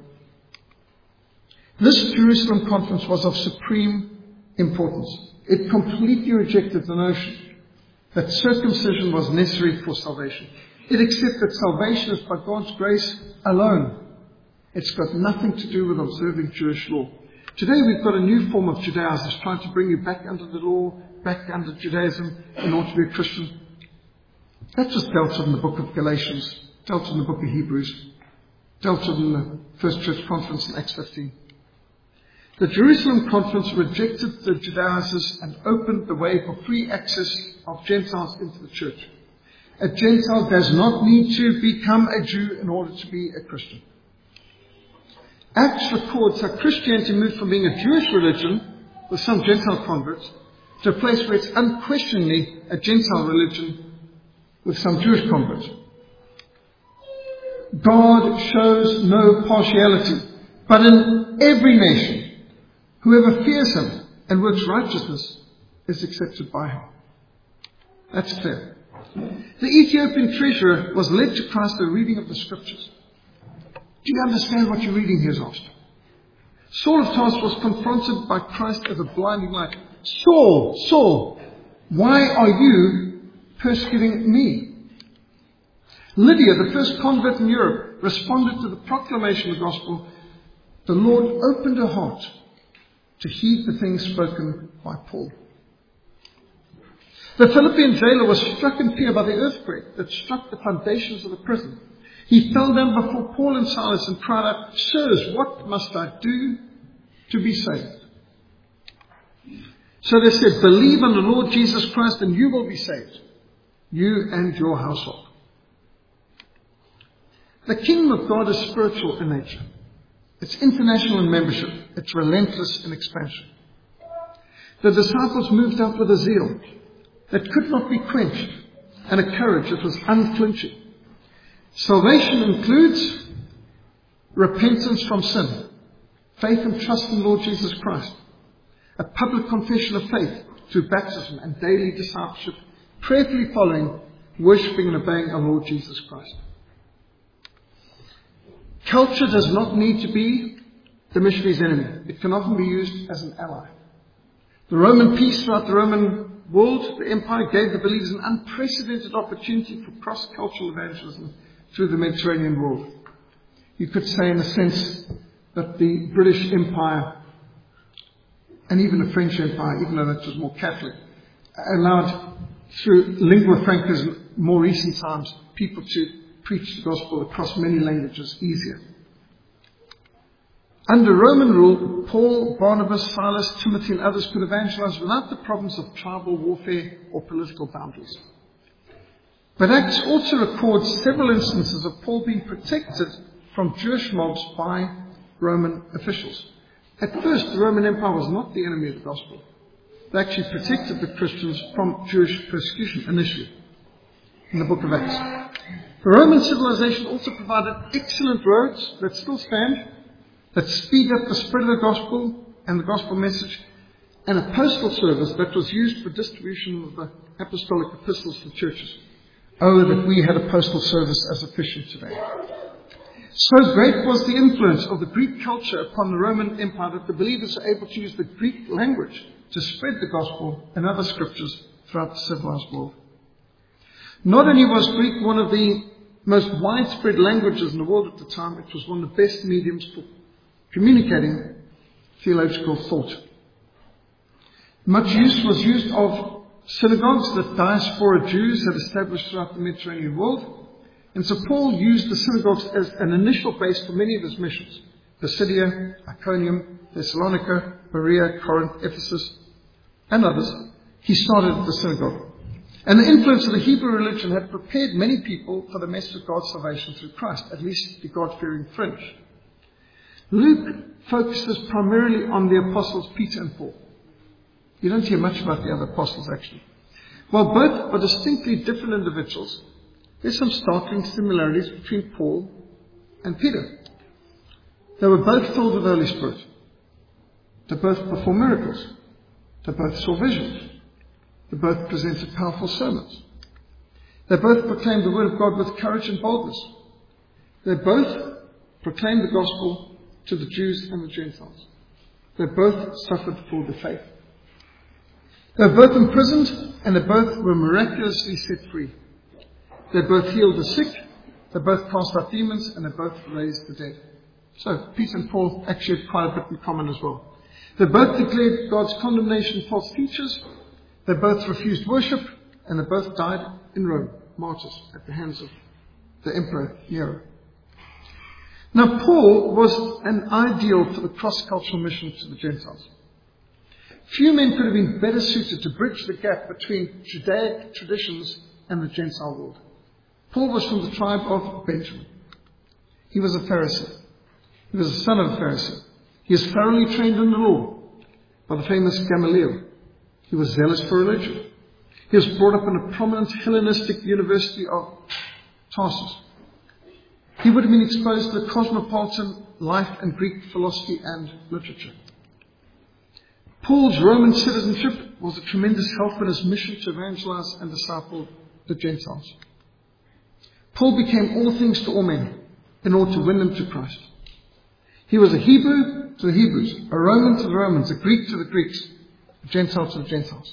This Jerusalem conference was of supreme importance. It completely rejected the notion that circumcision was necessary for salvation. It accepted salvation as by God's grace alone. It's got nothing to do with observing Jewish law. Today we've got a new form of Judaism trying to bring you back under the law, back under Judaism in order to be a Christian. That's just dealt with in the book of Galatians, dealt with in the book of Hebrews, dealt with in the First Church Conference in Acts 15. The Jerusalem Conference rejected the Judaizers and opened the way for free access of Gentiles into the church. A Gentile does not need to become a Jew in order to be a Christian. Acts records how Christianity moved from being a Jewish religion with some Gentile converts to a place where it's unquestioningly a Gentile religion with some Jewish converts. God shows no partiality, but in every nation, whoever fears him and works righteousness is accepted by him. That's clear. The Ethiopian treasurer was led to Christ by reading of the Scriptures. Do you understand what you're reading here, asked? Saul of Tarsus was confronted by Christ as a blinding light. Saul, Saul, why are you persecuting me? Lydia, the first convert in Europe, responded to the proclamation of the gospel. The Lord opened her heart to heed the things spoken by Paul. The Philippian jailer was struck in fear by the earthquake that struck the foundations of the prison. He fell down before Paul and Silas and cried out, "Sirs, what must I do to be saved?" So they said, "Believe on the Lord Jesus Christ and you will be saved, you and your household." The kingdom of God is spiritual in nature. It's international in membership. It's relentless in expansion. The disciples moved out with a zeal that could not be quenched and a courage that was unflinching. Salvation includes repentance from sin, faith and trust in Lord Jesus Christ, a public confession of faith, through baptism and daily discipleship, prayerfully following, worshipping and obeying our Lord Jesus Christ. Culture does not need to be the missionary's enemy. It can often be used as an ally. The Roman peace throughout the Roman world, the empire, gave the believers an unprecedented opportunity for cross-cultural evangelism through the Mediterranean world. You could say, in a sense, that the British Empire and even the French Empire, even though that was more Catholic, allowed, through lingua francas in more recent times, people to preach the gospel across many languages easier. Under Roman rule, Paul, Barnabas, Silas, Timothy and others could evangelize without the problems of tribal warfare or political boundaries. But Acts also records several instances of Paul being protected from Jewish mobs by Roman officials. At first, the Roman Empire was not the enemy of the gospel. They actually protected the Christians from Jewish persecution initially in the book of Acts. The Roman civilization also provided excellent roads that still stand, that speed up the spread of the gospel and the gospel message, and a postal service that was used for distribution of the apostolic epistles to churches. Oh, that we had a postal service as efficient today. So great was the influence of the Greek culture upon the Roman Empire that the believers were able to use the Greek language to spread the gospel and other scriptures throughout the civilized world. Not only was Greek one of the most widespread languages in the world at the time, it was one of the best mediums for communicating theological thought. Much use was used of synagogues that diaspora Jews had established throughout the Mediterranean world, and so Paul used the synagogues as an initial base for many of his missions: Pisidia, Iconium, Thessalonica, Berea, Corinth, Ephesus, and others. He started at the synagogue. And the influence of the Hebrew religion had prepared many people for the message of God's salvation through Christ, at least the God-fearing fringe. Luke focuses primarily on the apostles Peter and Paul. You don't hear much about the other apostles, actually. While both are distinctly different individuals, there's some startling similarities between Paul and Peter. They were both filled with the Holy Spirit. They both performed miracles. They both saw visions. They both presented powerful sermons. They both proclaimed the word of God with courage and boldness. They both proclaimed the gospel to the Jews and the Gentiles. They both suffered for the faith. They were both imprisoned, and they both were miraculously set free. They both healed the sick, they both cast out demons, and they both raised the dead. So Peter and Paul actually had quite a bit in common as well. They both declared God's condemnation of false teachers. They both refused worship, and they both died in Rome, martyrs at the hands of the Emperor Nero. Now, Paul was an ideal for the cross-cultural mission to the Gentiles. Few men could have been better suited to bridge the gap between Judaic traditions and the Gentile world. Paul was from the tribe of Benjamin. He was a Pharisee. He was the son of a Pharisee. He was thoroughly trained in the law by the famous Gamaliel. He was zealous for religion. He was brought up in a prominent Hellenistic university of Tarsus. He would have been exposed to the cosmopolitan life and Greek philosophy and literature. Paul's Roman citizenship was a tremendous help in his mission to evangelize and disciple the Gentiles. Paul became all things to all men in order to win them to Christ. He was a Hebrew to the Hebrews, a Roman to the Romans, a Greek to the Greeks, a Gentile to the Gentiles.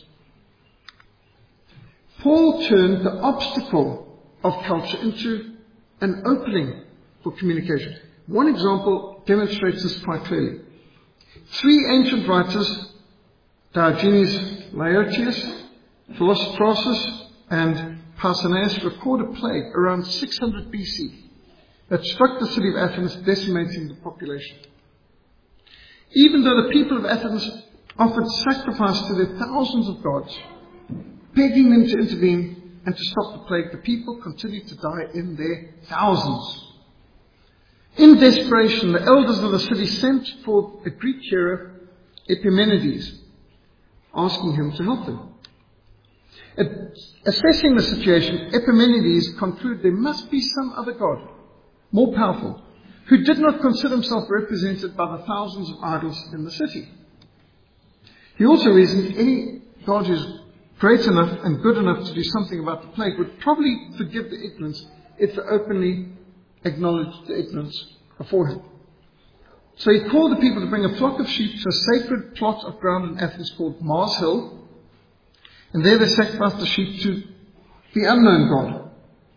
Paul turned the obstacle of culture into an opening for communication. One example demonstrates this quite clearly. Three ancient writers, Diogenes Laertius, Philostratus, and Pausanias, record a plague around 600 BC that struck the city of Athens, decimating the population. Even though the people of Athens offered sacrifice to their thousands of gods, begging them to intervene and to stop the plague, the people continued to die in their thousands. In desperation, the elders of the city sent for a Greek hero, Epimenides, asking him to help them. Assessing the situation, Epimenides concluded there must be some other god, more powerful, who did not consider himself represented by the thousands of idols in the city. He also reasoned any God who's great enough and good enough to do something about the plague would probably forgive the ignorance if they openly acknowledged the ignorance before him. So he called the people to bring a flock of sheep to a sacred plot of ground in Athens called Mars Hill, and there they sacrificed the sheep to the unknown God.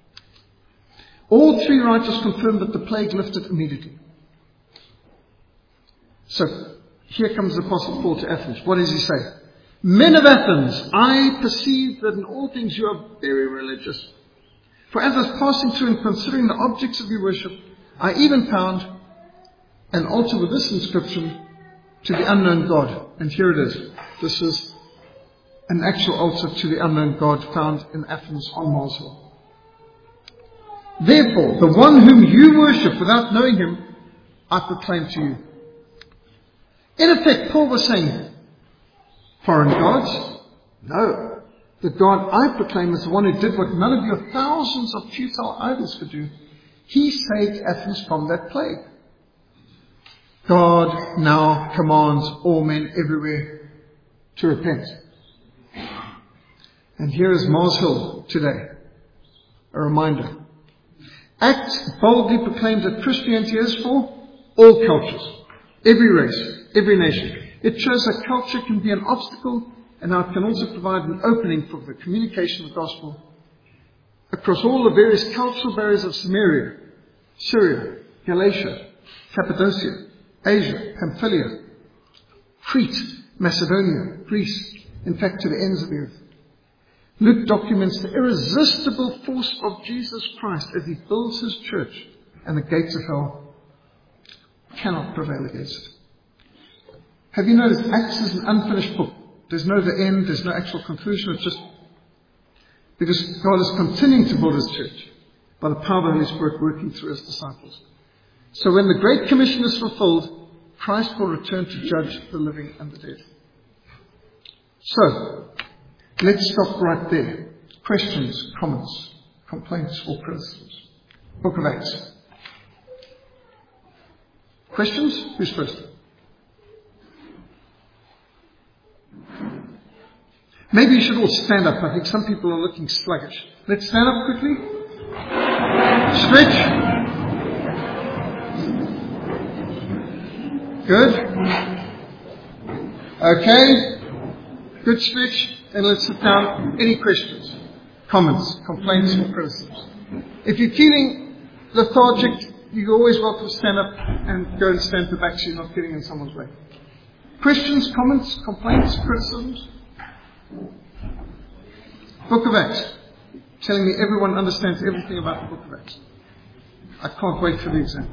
All three writers confirm that the plague lifted immediately. So, here comes the Apostle Paul to Athens. What does he say? Men of Athens, I perceive that in all things you are very religious. For as I was passing through and considering the objects of your worship, I even found an altar with this inscription, to the unknown God. And here it is. This is an actual altar to the unknown God found in Athens on Mars Hill. Therefore, the one whom you worship without knowing him, I proclaim to you. In effect, Paul was saying, foreign gods? No. The God I proclaim is the one who did what none of your thousands of futile idols could do. He saved Athens from that plague. God now commands all men everywhere to repent. And here is Mars Hill today. A reminder. Acts boldly proclaims that Christianity is for all cultures, every race, every nation. It shows that culture can be an obstacle and how it can also provide an opening for the communication of the gospel across all the various cultural barriers of Samaria, Syria, Galatia, Cappadocia, Asia, Pamphylia, Crete, Macedonia, Greece, in fact to the ends of the earth. Luke documents the irresistible force of Jesus Christ as he builds his church, and the gates of hell cannot prevail against it. Have you noticed Acts is an unfinished book? There's no the end, there's no actual conclusion. It's just because God is continuing to build his church by the power of the Holy Spirit working through his disciples. So when the Great Commission is fulfilled, Christ will return to judge the living and the dead. So, let's stop right there. Questions, comments, complaints, or criticisms. Book of Acts. Questions? Who's first? Maybe you should all stand up. I think some people are looking sluggish. Let's stand up quickly. Stretch. Good. Okay. Good stretch. And let's sit down. Any questions, comments, complaints, or criticisms? If you're feeling lethargic, you're always welcome to stand up and go and stand at the back so you're not getting in someone's way. Questions, comments, complaints, criticisms? Book of Acts. Telling me everyone understands everything about the Book of Acts. I can't wait for the exam.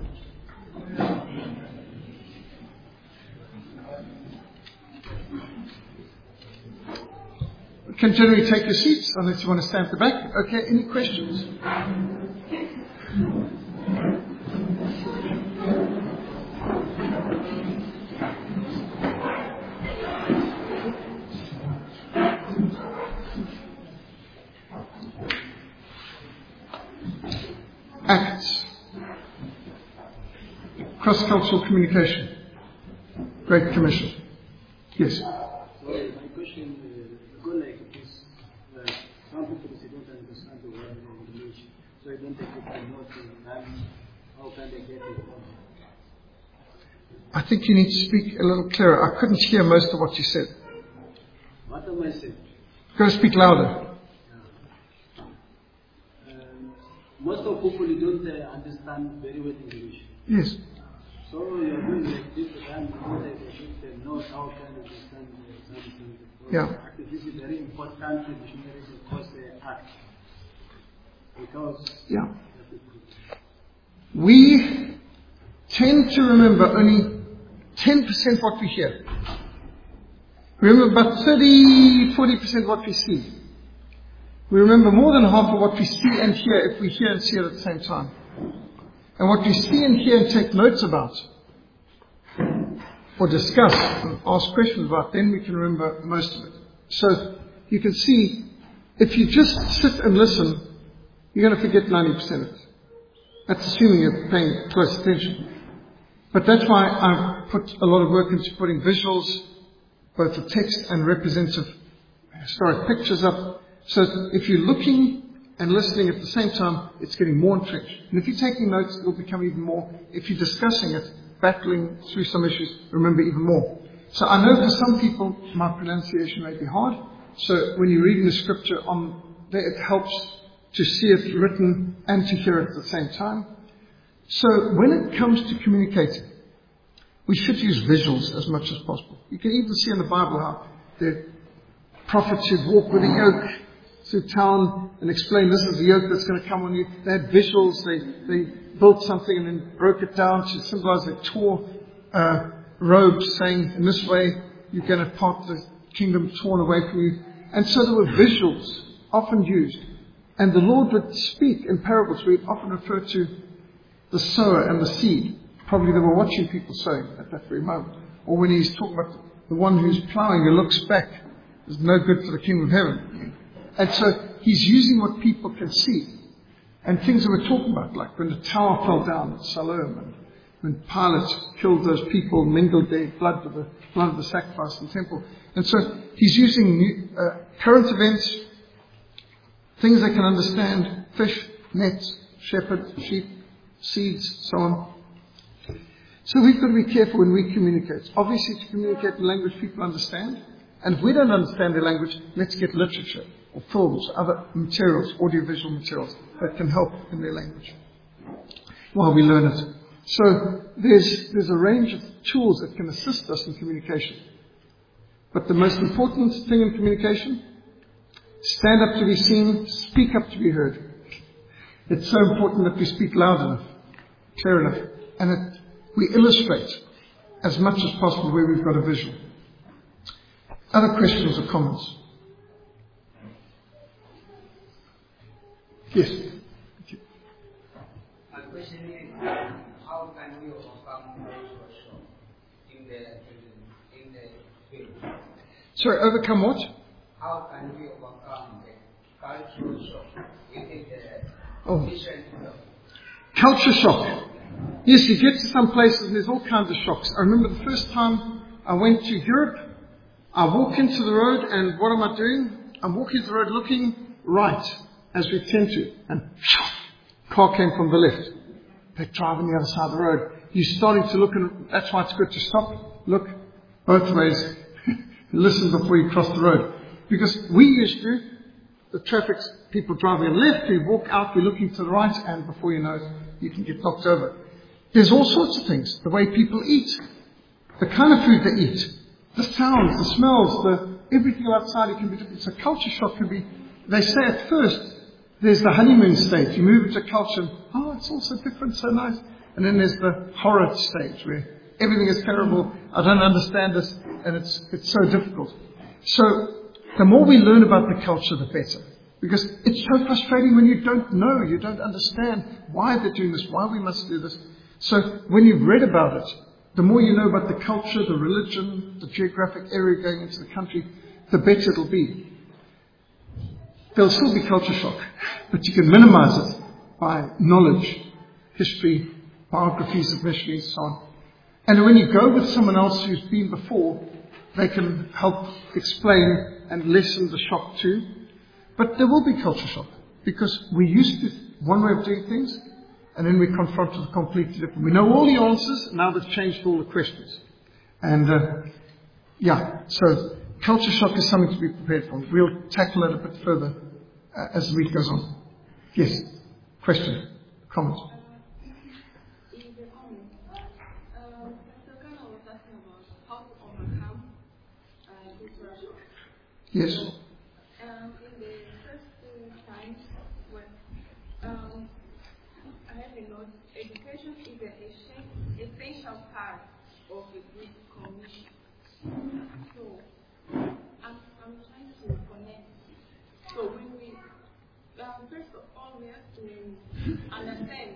You can generally take your seats unless you want to stand at the back. Okay, any questions? Acts. Cross-cultural communication. Great Commission. Yes. So my question go like this. Some people they don't understand the word in English, so I don't take it to note and how can they get it? I think you need to speak a little clearer. I couldn't hear most of what you said. What am I saying? Go speak louder. Most of people don't understand very well English. Yes. So you're doing like this and you don't like know how can understand something. Yeah. This is very important to missionaries because they act. Because Yeah. We tend to remember only 10% what we hear. We remember about 30-40% what we see. We remember more than half of what we see and hear if we hear and see it at the same time. And what we see and hear and take notes about, or discuss and ask questions about, then we can remember most of it. So you can see, if you just sit and listen, you're going to forget 90% of it. That's assuming you're paying close attention. But that's why I've put a lot of work into putting visuals, both the text and representative historic pictures up. So if you're looking and listening at the same time, it's getting more entrenched. And if you're taking notes, it'll become even more. If you're discussing it, battling through some issues, remember even more. So I know for some people, my pronunciation may be hard. So when you're reading the scripture on there, it helps to see it written and to hear it at the same time. So when it comes to communicating, we should use visuals as much as possible. You can even see in the Bible how the prophets should walk with a yoke through town and explain this is the yoke that's going to come on you. They had visuals. They built something and then broke it down to symbolize. They tore robes saying, in this way, you're going to part the kingdom torn away from you. And so there were visuals often used. And the Lord would speak in parables. We'd often refer to the sower and the seed. Probably they were watching people sowing at that very moment. Or when he's talking about the one who's plowing who looks back, is no good for the kingdom of heaven. And so he's using what people can see. And things that we're talking about, like when the tower fell down at Siloam, and when Pilate killed those people, mingled their blood with the blood of the sacrifice in the temple. And so he's using current events, things they can understand, fish, nets, shepherd, sheep, seeds, so on. So we've got to be careful when we communicate. Obviously, to communicate in language people understand. And if we don't understand their language, let's get literature or films, other materials, audiovisual materials that can help in their language while we learn it. So there's a range of tools that can assist us in communication. But the most important thing in communication, stand up to be seen, speak up to be heard. It's so important that we speak loud enough, clear enough, and we illustrate as much as possible where we've got a visual. Other questions or comments? Yes. My question is, how can we overcome cultural shock in the field? Sorry, overcome what? How can we overcome the cultural shock within the different field? Culture shock. Yes, you get to some places and there's all kinds of shocks. I remember the first time I went to Europe, I walk into the road and what am I doing? I'm walking to the road looking right, as we tend to, and car came from the left. They're driving the other side of the road. You're starting to look, and that's why it's good to stop, look both ways, listen before you cross the road. Because we used to, the traffic's people driving left, we walk out, we're looking to the right, and before you know it, you can get knocked over. There's all sorts of things. The way people eat, the kind of food they eat, the sounds, the smells, everything outside it can be different. So culture shock can be, they say at first, there's the honeymoon stage. You move into culture and, it's all so different, so nice. And then there's the horror stage where everything is terrible, I don't understand this, and it's so difficult. So the more we learn about the culture, the better. Because it's so frustrating when you don't know, you don't understand why they're doing this, why we must do this. So when you've read about it, the more you know about the culture, the religion, the geographic area going into the country, the better it'll be. There'll still be culture shock, but you can minimize it by knowledge, history, biographies of missionaries, so on. And when you go with someone else who's been before, they can help explain and lessen the shock too. But there will be culture shock, because we're used to one way of doing things, and then we're confronted with completely different. We know all the answers, and now they've changed all the questions. And, so culture shock is something to be prepared for. We'll tackle it a bit further as the week goes on. Yes? Question? Comment? In the comment, Pastor Ghana was asking about how to overcome cultural shock. Yes? In the first times when I have a note, education is an essential part of a good commission. So I'm trying to connect. So when we first of all we have to understand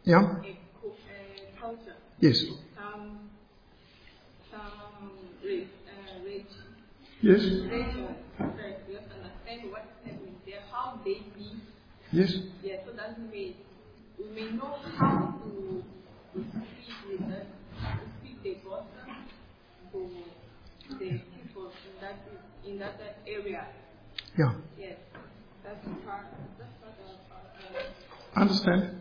a culture. Yes. Some race. Yes. Religion. First, we have to understand what's happening there, how they live. Yes. Yeah, so that we may know how to speak with them, to speak the gospel to the people in that area. Yeah, Yes, that's part of I understand.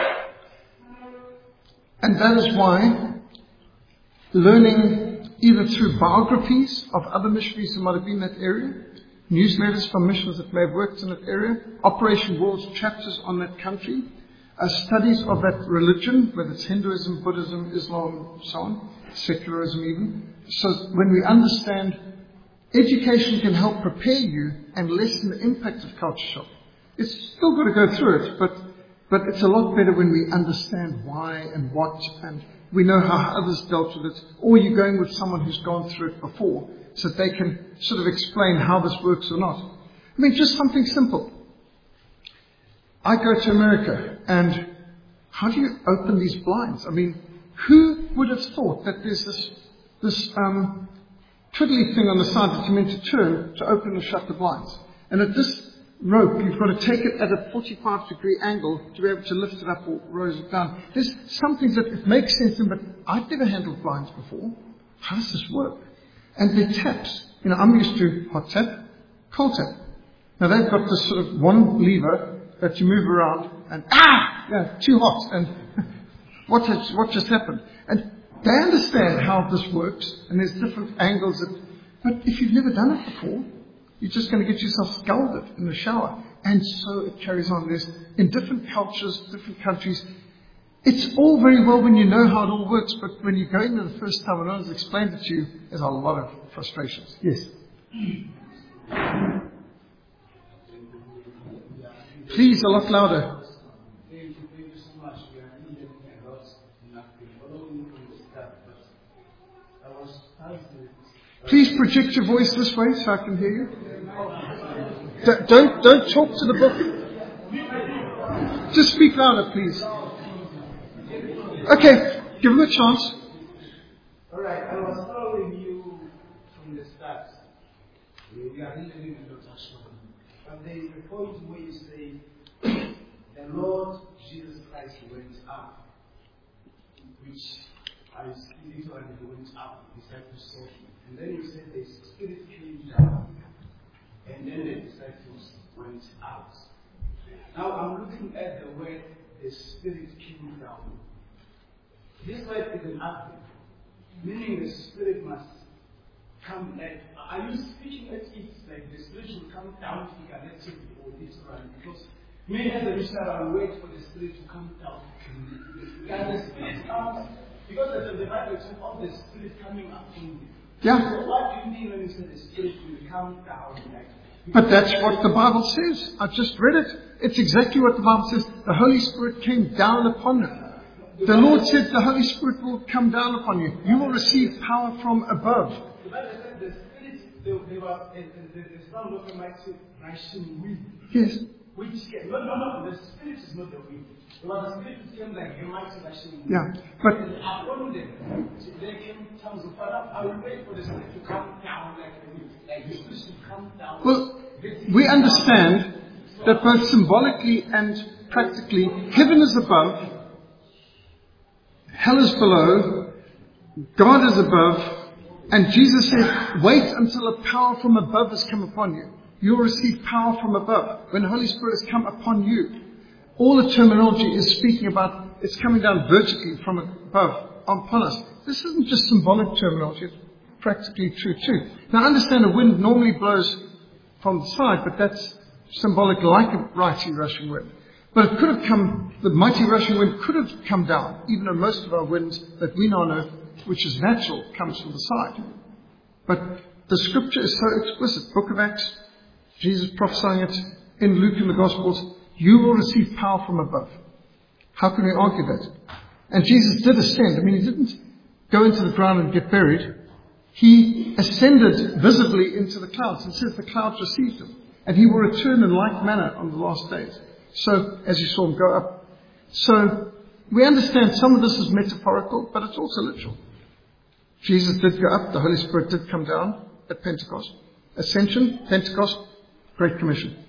And that is why learning either through biographies of other missionaries who might have been in that area, newsletters from missionaries that may have worked in that area, Operation World's chapters on that country, studies of that religion, whether it's Hinduism, Buddhism, Islam, so on, secularism even. So when we understand, education can help prepare you and lessen the impact of culture shock. It's still got to go through it, but it's a lot better when we understand why and what, and we know how others dealt with it, or you're going with someone who's gone through it before, so that they can sort of explain how this works or not. I mean, just something simple. I go to America, and how do you open these blinds? I mean, who would have thought that there's this twiddly thing on the side that you're meant to turn to open or shut the blinds? And at this rope, you've got to take it at a 45-degree angle to be able to lift it up or raise it down. There's some things that it makes sense in, but I've never handled blinds before. How does this work? And they're taps. You know, I'm used to hot tap, cold tap. Now they've got this sort of one lever that you move around and too hot, and what just happened? And they understand how this works, and there's different angles. But if you've never done it before, you're just going to get yourself scalded in the shower. And so it carries on. There's, in different cultures, different countries, it's all very well when you know how it all works, but when you go in there the first time and no one's explained it to you, there's a lot of frustrations. Yes? Please, a lot louder. Thank you so much. We are learning a lot and I've been following from the start, but I was asked Please project your voice this way so I can hear you. Don't talk to the book. Just speak louder, please. Okay, give him a chance. Alright, I was following you from the start. We are learning a lot as well. But there is a point where you say the Lord Jesus Christ went up, which I literally went up, disciples saw him. And then you said the Spirit came down, and then the disciples went out. Now I'm looking at the word the Spirit came down. This word is an adverb, meaning the Spirit must come. Like, are you speaking as if like the Spirit will come down collectively or literally? Because me as a missionary, I wait for the Spirit to come down. And the Spirit comes, because the Bible talks about the Spirit coming up from you. Yeah. So what do you mean when you say the Spirit will come down? But that's what the Bible says. I've just read it. It's exactly what the Bible says. The Holy Spirit came down upon them. The Lord said the Holy Spirit will come down upon you. You will receive power from above. The Bible said the Spirit, they were the sound of a mighty rushing wind. Yes. Which came, no, the Spirit is not the wind. But the Spirit came like a mighty rushing wind. Yeah. But And upon them, there came tongues of fire. I will wait for the Spirit to come down like the wind. Like the Spirit to come down. well, we understand that both symbolically and practically, heaven is above, hell is below, God is above, and Jesus said, wait until a power from above has come upon you. You'll receive power from above. When the Holy Spirit has come upon you, all the terminology is speaking about it's coming down vertically from above upon us. This isn't just symbolic terminology, it's practically true too. Now I understand the wind normally blows from the side, but that's symbolic like a mighty rushing wind. But it could have come, the mighty rushing wind could have come down, even though most of our winds that we know on earth, which is natural, comes from the side. But the scripture is so explicit. Book of Acts, Jesus prophesying it, in Luke and the Gospels, you will receive power from above. How can we argue that? And Jesus did ascend. I mean, he didn't go into the ground and get buried. He ascended visibly into the clouds and says the clouds received him. And he will return in like manner on the last days. So, as you saw him go up. So, we understand some of this is metaphorical, but it's also literal. Jesus did go up. The Holy Spirit did come down at Pentecost. Ascension, Pentecost, Great Commission.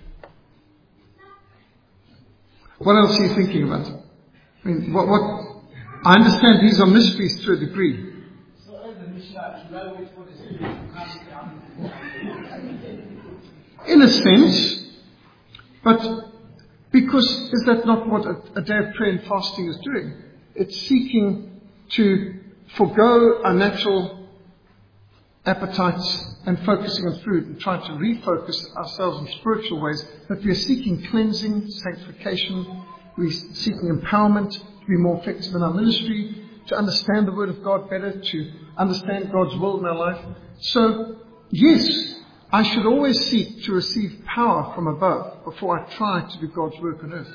What else are you thinking about? I mean, I understand these are mysteries to a degree. So as a missionary, should I wait for the Spirit to come down? In a sense, but because is that not what a day of prayer and fasting is doing? It's seeking to forgo our natural appetites and focusing on food and trying to refocus ourselves in spiritual ways, that we are seeking cleansing, sanctification, we're seeking empowerment to be more effective in our ministry, to understand the Word of God better, to understand God's will in our life. So, yes, I should always seek to receive power from above before I try to do God's work on earth.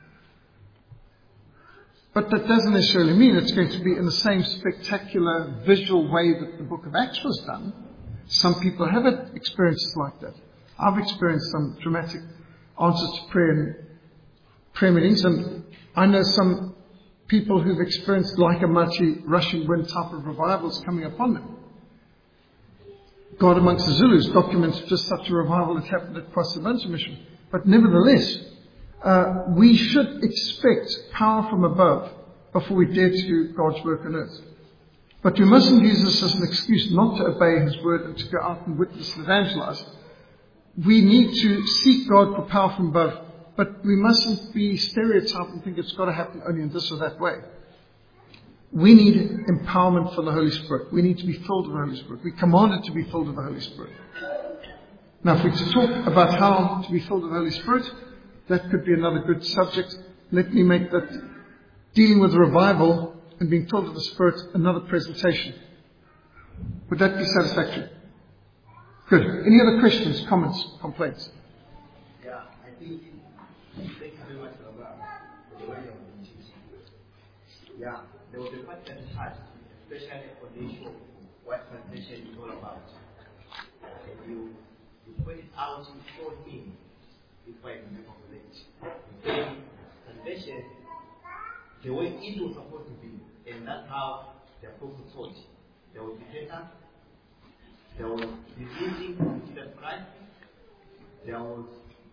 But that doesn't necessarily mean it's going to be in the same spectacular visual way that the book of Acts was done. Some people have had experiences like that. I've experienced some dramatic answers to prayer in prayer meetings, and I know some people who've experienced like a mighty rushing wind type of revivals coming upon them. God Amongst the Zulus documents just such a revival that happened at Kwasabunja Mission. But nevertheless, we should expect power from above before we dare to do God's work on earth. But we mustn't use this as an excuse not to obey His word and to go out and witness and evangelize. We need to seek God for power from above, but we mustn't be stereotyped and think it's got to happen only in this or that way. We need empowerment from the Holy Spirit. We need to be filled with the Holy Spirit. We're commanded to be filled with the Holy Spirit. Now, if we're to talk about how to be filled with the Holy Spirit, that could be another good subject. Let me make that dealing with revival and being filled with the Spirit another presentation. Would that be satisfactory? Good. Any other questions, comments, complaints? Yeah, I think, thank you very much for the way of teaching. Yeah, there was a part that had, especially on the issue of what translation is all about. And you pointed out in 14, if I remember correctly, translation, the way it was supposed to be, and that's how the apostle taught. There was repentance, there was believing in Jesus Christ, there was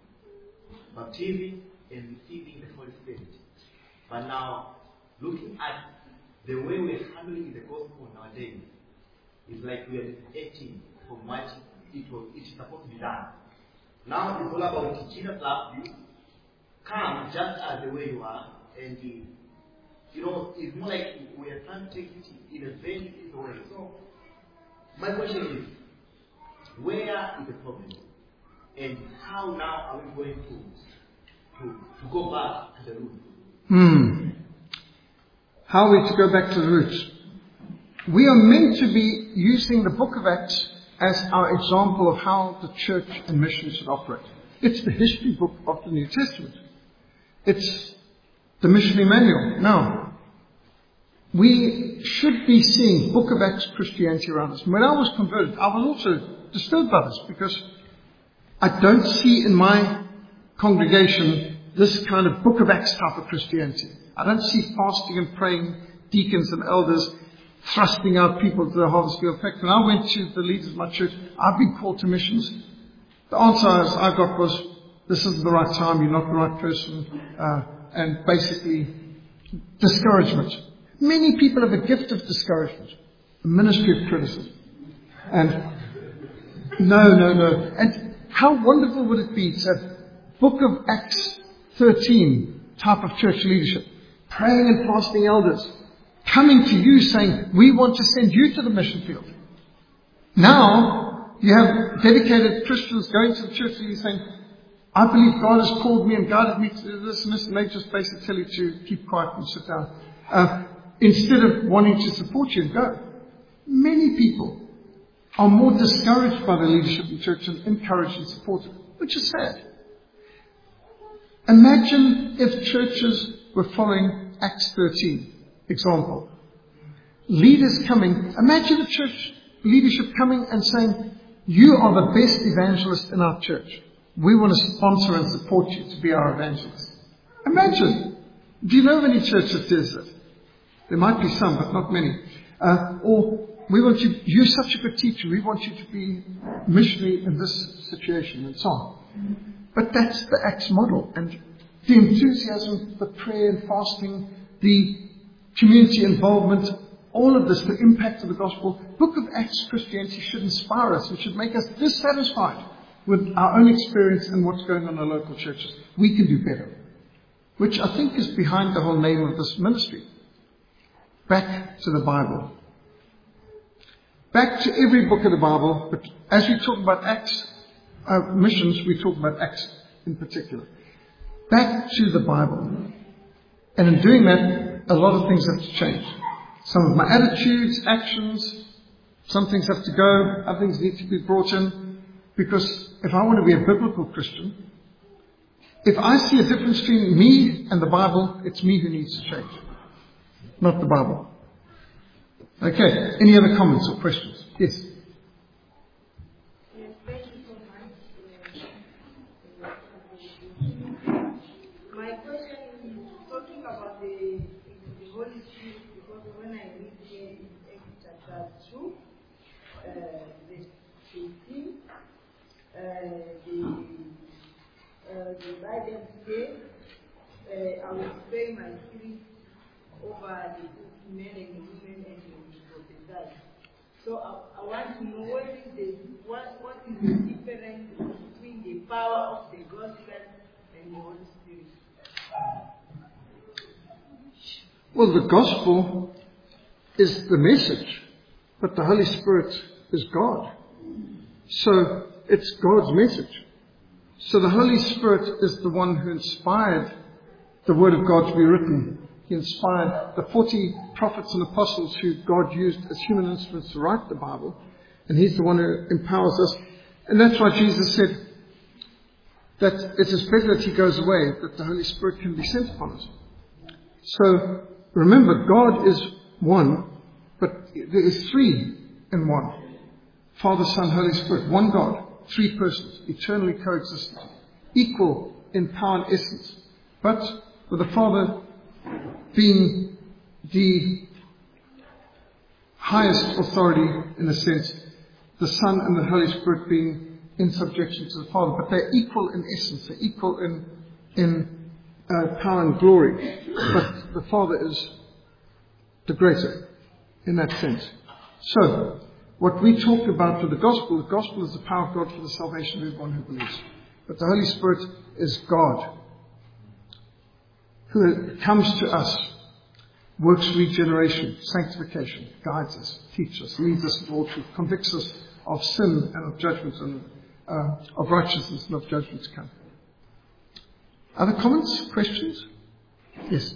baptism and receiving the Holy Spirit. But now, looking at the way we're handling the gospel nowadays, it's like we are disconnecting from what it is supposed to be done. Now it's all about Jesus loves you. Come just as the way you are, and it's more like we are trying to take it in a very easy way. So my question is, where is the problem? And how now are we going to go back to the root? How are we to go back to the roots? We are meant to be using the book of Acts as our example of how the church and mission should operate. It's the history book of the New Testament. It's the missionary manual. Now, we should be seeing book of Acts Christianity around us. When I was converted, I was also disturbed by this because I don't see in my congregation this kind of book of Acts type of Christianity. I don't see fasting and praying deacons and elders thrusting out people to the harvest field. In fact, when I went to the leaders of my church, I've been called to missions. The answer I got was, this isn't the right time, you're not the right person, and basically discouragement. Many people have a gift of discouragement, a ministry of criticism. And no. And how wonderful would it be to have Book of Acts 13 type of church leadership, praying and fasting elders, coming to you saying, we want to send you to the mission field. Now, you have dedicated Christians going to the church and saying, I believe God has called me and guided me to do this and this, and they just basically tell you to keep quiet and sit down. Instead of wanting to support you and go. Many people are more discouraged by the leadership in church than encouraged and supported, which is sad. Imagine if churches were following Acts 13 example. Leaders coming, imagine the church leadership coming and saying, you are the best evangelist in our church. We want to sponsor and support you to be our evangelist. Imagine. Do you know of any church that does that? There might be some, but not many. Or, we want you, you're such a good teacher, we want you to be missionary in this situation, and so on. But that's the Acts model. And the enthusiasm, the prayer and fasting, the community involvement, all of this, the impact of the gospel, Book of Acts Christianity should inspire us. It should make us dissatisfied with our own experience and what's going on in our local churches. We can do better. Which I think is behind the whole name of this ministry. Back to the Bible. Back to every book of the Bible, but as we talk about Acts, missions, we talk about Acts in particular. Back to the Bible. And in doing that, a lot of things have to change. Some of my attitudes, actions, some things have to go, other things need to be brought in. Because if I want to be a biblical Christian, if I see a difference between me and the Bible, it's me who needs to change, not the Bible. Okay, any other comments or questions? Yes? Yes, thank you so much. My question is talking about the Holy Spirit, because when I read here in Acts chapter 2, verse 18, the Bible says, I will spare my spirit over the men and the women and the prophesy. So I want to know what is the difference between the power of the gospel and the Holy Spirit? Well, the gospel is the message, but the Holy Spirit is God. So it's God's message. So the Holy Spirit is the one who inspired the Word of God to be written. He inspired the 40 prophets and apostles who God used as human instruments to write the Bible. And He's the one who empowers us. And that's why Jesus said that it is better that He goes away, that the Holy Spirit can be sent upon us. So remember, God is one, but there is three in one. Father, Son, Holy Spirit. One God, three persons, eternally coexistent, equal in power and essence, but with the Father being the highest authority in a sense, the Son and the Holy Spirit being in subjection to the Father, but they're equal in essence, they're equal in power and glory, but the Father is the greater in that sense. So, what we talk about with the gospel is the power of God for the salvation of everyone who believes. But the Holy Spirit is God, who comes to us, works regeneration, sanctification, guides us, teaches us, leads us into all truth, convicts us of sin and of judgment and of righteousness and of judgment to come. Other comments, questions? Yes.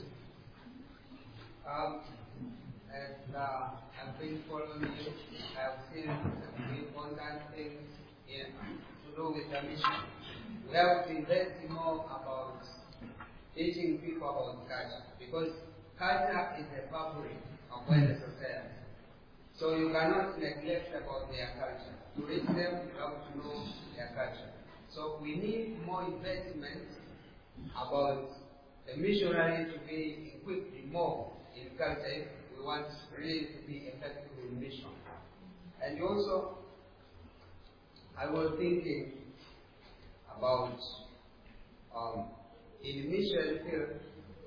As I've been following you, I've seen some important things to do with the mission. We have to invest more about teaching people about culture, because culture is a fabric of the society. So you cannot neglect about their culture. To reach them, you have to know their culture. So we need more investment about the missionary to be equipped more in culture if we want really to be effective in mission. And also, I was thinking about in mission field,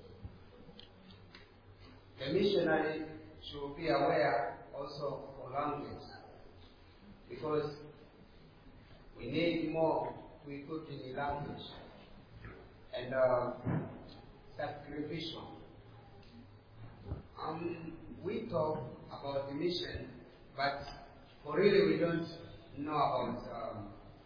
the missionary should be aware also for language, because we need more to equip in the language and sacrificial. We talk about the mission, but for really we don't know about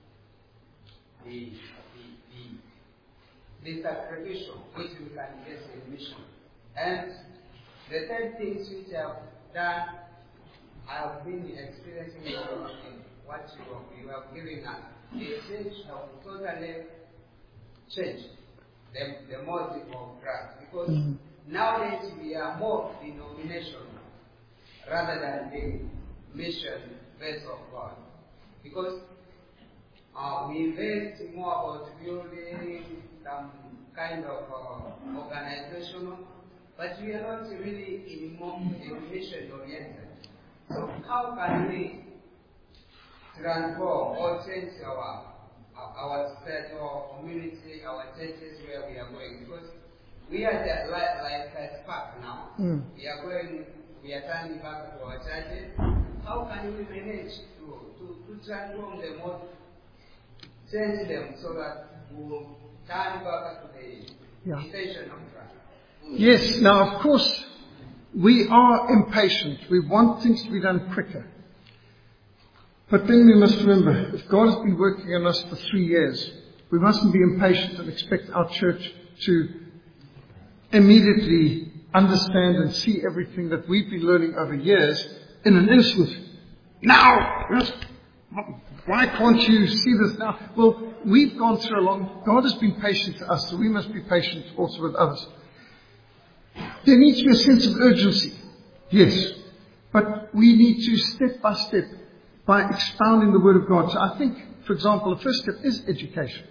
the sacrificial which we can get in mission. And the third things which I have done, I have been experiencing in what you have given us. The church have totally changed the motive of Christ, because nowadays we are more denominational rather than the mission base of God. Because we invest more about building some kind of organizational, but we are not really in more mission oriented. So how can we transform or change our state or community, our churches where we are going? Because we are like a spark now. We are turning back to our churches. How can we manage to transform the most change them so that we will turn back to the Yeah. intention of Christ. Yes, now of course, we are impatient. We want things to be done quicker. But then we must remember, if God has been working on us for 3 years, we mustn't be impatient and expect our church to immediately understand and see everything that we've been learning over years in an instant. Now! Why can't you see this now? Well, we've gone through a long... God has been patient to us, so we must be patient also with others. There needs to be a sense of urgency, yes. But we need to, step by step, by expounding the Word of God. So I think, for example, the first step is education.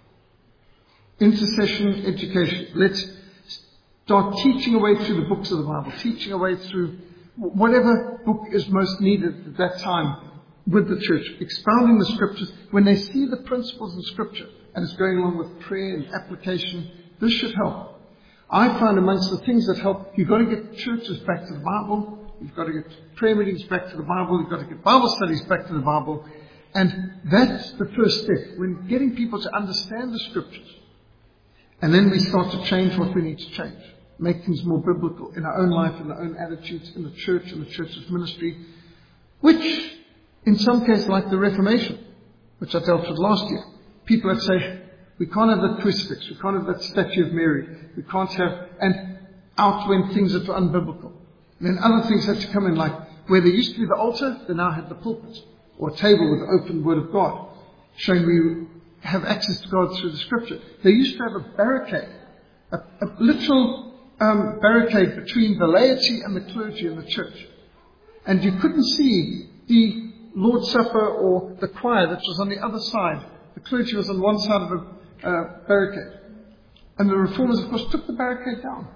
Intercession, education. Let's start teaching away through the books of the Bible, teaching away through whatever book is most needed at that time with the church, expounding the Scriptures. When they see the principles in Scripture, and it's going along with prayer and application, this should help. I find amongst the things that help, you've got to get churches back to the Bible, you've got to get prayer meetings back to the Bible, you've got to get Bible studies back to the Bible, and that's the first step, when getting people to understand the Scriptures. And then we start to change what we need to change, make things more biblical in our own life, in our own attitudes, in the church's ministry, which, in some cases, like the Reformation, which I dealt with last year, people that say, we can't have that crucifix, we can't have that statue of Mary, we can't have, and out went things that were unbiblical. And then other things had to come in, like where there used to be the altar, they now had the pulpit, or a table with the open Word of God, showing we have access to God through the Scripture. They used to have a barricade, a literal barricade between the laity and the clergy in the church. And you couldn't see the Lord's Supper or the choir that was on the other side. The clergy was on one side of the barricade. And the Reformers, of course, took the barricade down.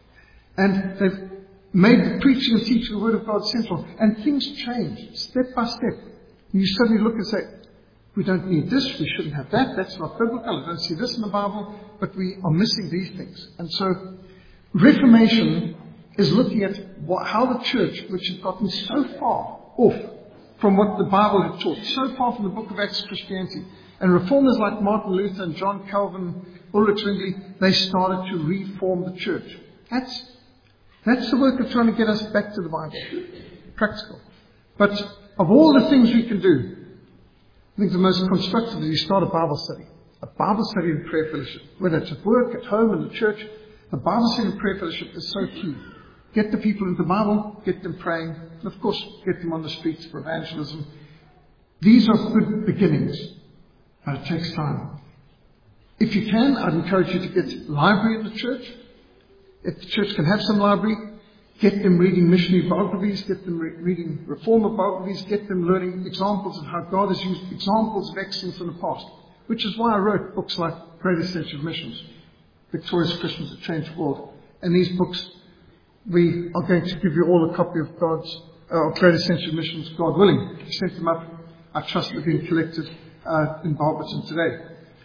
And they've made the preaching and teaching of the Word of God central. And things changed, step by step. And you suddenly look and say, we don't need this, we shouldn't have that, that's not biblical, I don't see this in the Bible, but we are missing these things. And so, Reformation is looking at how the church, which had gotten so far off from what the Bible had taught, so far from the book of Acts Christianity, and reformers like Martin Luther and John Calvin, Ulrich Zwingli, they started to reform the church. That's the work of trying to get us back to the Bible. Practical. But of all the things we can do, I think the most constructive is you start a Bible study. A Bible study and prayer fellowship. Whether it's at work, at home, in the church, the Bible study and prayer fellowship is so key. Get the people into the Bible, get them praying, and of course, get them on the streets for evangelism. These are good beginnings, but it takes time. If you can, I'd encourage you to get library in the church. If the church can have some library, get them reading missionary biographies, get them reading reformer biographies, get them learning examples of how God has used examples of excellence in the past, which is why I wrote books like Great Essential Missions, Victorious Christians that Changed the World. And these books, we are going to give you all a copy of Great Essential Missions, God willing. We sent them up. I trust they're being collected in Barberton today.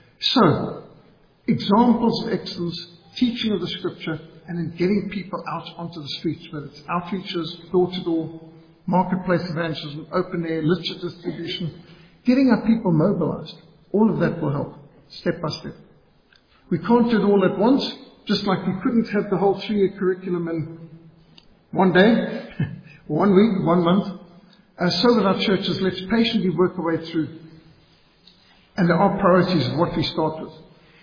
So, examples of excellence, teaching of the Scripture, and then getting people out onto the streets, whether it's outreaches, door-to-door, marketplace evangelism, open air, literature distribution, getting our people mobilized. All of that will help, step by step. We can't do it all at once, just like we couldn't have the whole 3-year curriculum in one day, 1 week, 1 month. So with our churches, let's patiently work our way through. And there are priorities of what we start with.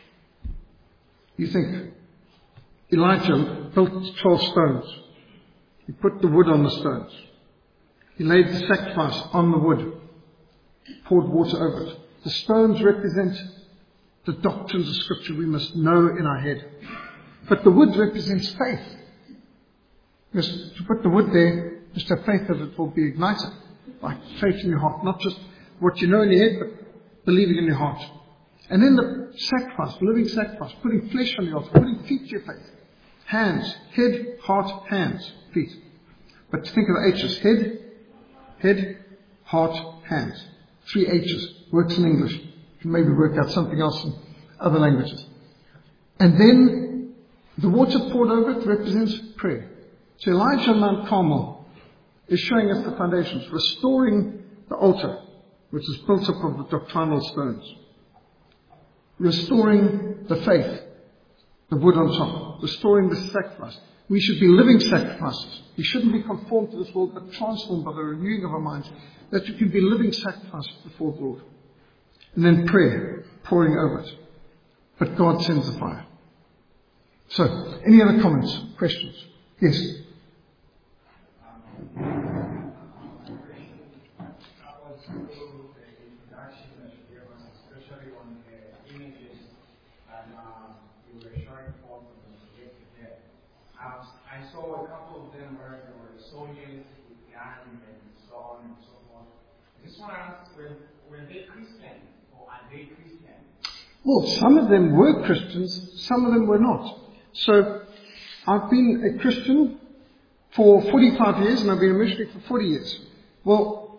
You think, Elijah built 12 stones. He put the wood on the stones. He laid the sacrifice on the wood. Poured water over it. The stones represent the doctrines of Scripture we must know in our head. But the wood represents faith. Because to put the wood there, just have faith that it will be ignited. Like faith in your heart. Not just what you know in your head, but believing in your heart. And then the sacrifice, the living sacrifice, putting flesh on the altar, putting feet to your faith. Hands, head, heart, hands, feet. But think of the H's. Head, heart, hands. 3 H's. Works in English. You can maybe work out something else in other languages. And then the water poured over it represents prayer. So Elijah on Mount Carmel is showing us the foundations, restoring the altar, which is built up of the doctrinal stones. restoring the faith, the wood on top, restoring the sacrifice. We should be living sacrifices. We shouldn't be conformed to this world, but transformed by the renewing of our minds, that we can be living sacrifices before the Lord. And then prayer, pouring over it. But God sends the fire. So, any other comments, questions? Yes? I saw a couple of them where there were soldiers with guns and so on and so forth. I just want to ask, were they Christian or are they Christian? Well, some of them were Christians, some of them were not. So, I've been a Christian for 45 years and I've been a missionary for 40 years. Well,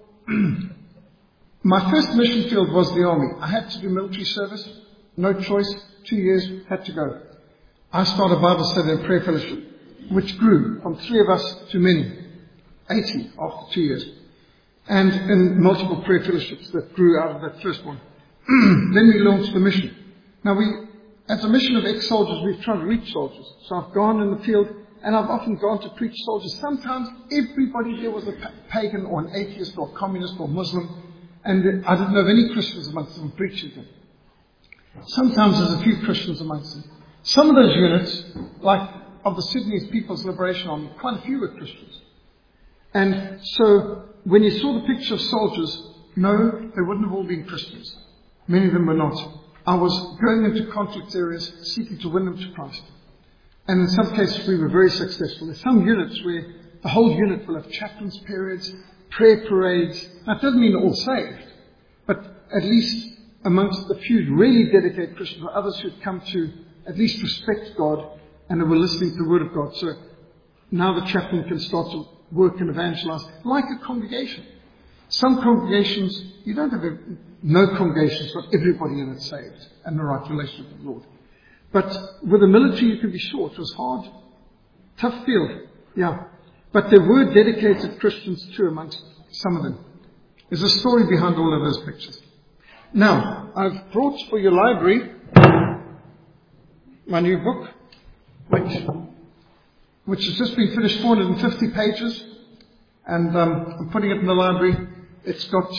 my first mission field was the army. I had to do military service, no choice, 2 years, had to go. I started Bible study and prayer fellowship, which grew from 3 of us to many, 80 after 2 years. And in multiple prayer fellowships that grew out of that first one. Then we launched the mission. Now as a mission of ex-soldiers, we've tried to reach soldiers. So I've gone in the field and I've often gone to preach soldiers. Sometimes everybody there was a pagan or an atheist or communist or Muslim. And I didn't know of any Christians amongst them preaching them. Sometimes there's a few Christians amongst them. Some of those units, like of the Sudanese People's Liberation Army, quite a few were Christians. And so when you saw the picture of soldiers, no, they wouldn't have all been Christians. Many of them were not. I was going into conflict areas, seeking to win them to Christ. And in some cases we were very successful. There's some units where the whole unit will have chaplains periods, prayer parades. Now it doesn't mean all saved, but at least amongst the few really dedicated Christians or others who had come to at least respect God and who were listening to the Word of God. So now the chaplain can start to work and evangelize like a congregation. Some congregations, you don't have no congregations got everybody in it saved and the right relationship with the Lord. But with the military, you can be sure it was hard, tough field, yeah. But there were dedicated Christians too amongst some of them. There's a story behind all of those pictures. Now, I've brought for your library my new book, which has just been finished, 450 pages, and I'm putting it in the library. It's got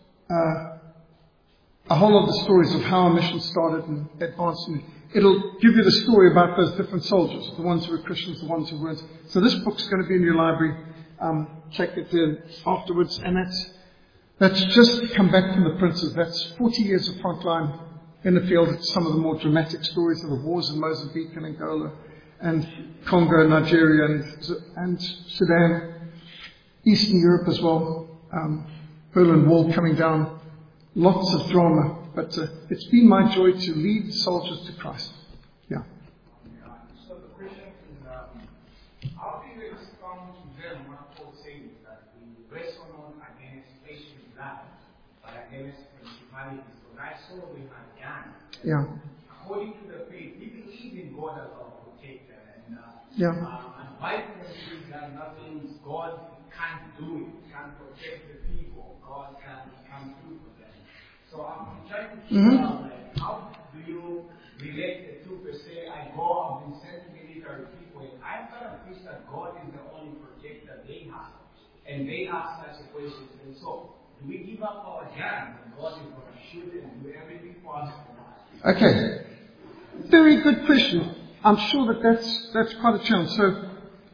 a whole lot of the stories of how our mission started and advanced. And it'll give you the story about those different soldiers, the ones who were Christians, the ones who weren't. So this book's going to be in your library. Check it in afterwards. And that's just come back from the princes. That's 40 years of frontline in the field. It's some of the more dramatic stories of the wars in Mozambique and Angola and Congo, Nigeria and Sudan, Eastern Europe as well. Berlin Wall coming down. Lots of drama, but it's been my joy to lead soldiers to Christ. Yeah. So the question is, how do you respond to them what Paul says that we wrestle not against flesh and blood, but against principalities? Because I saw we had guns. Yeah. According to the faith, we believe in God as our protector, and Bible says that nothing God can't do it, can't protect the people. God can come through for them. So I'm trying to figure out, how do you relate the two per se? I go, I've been sent to military people, and I've got a piece that God is the only protector they have. And they ask such a question. And so, do we give up our guns and God is going to shoot and do everything for us? Okay. Very good question. I'm sure that's quite a challenge. So,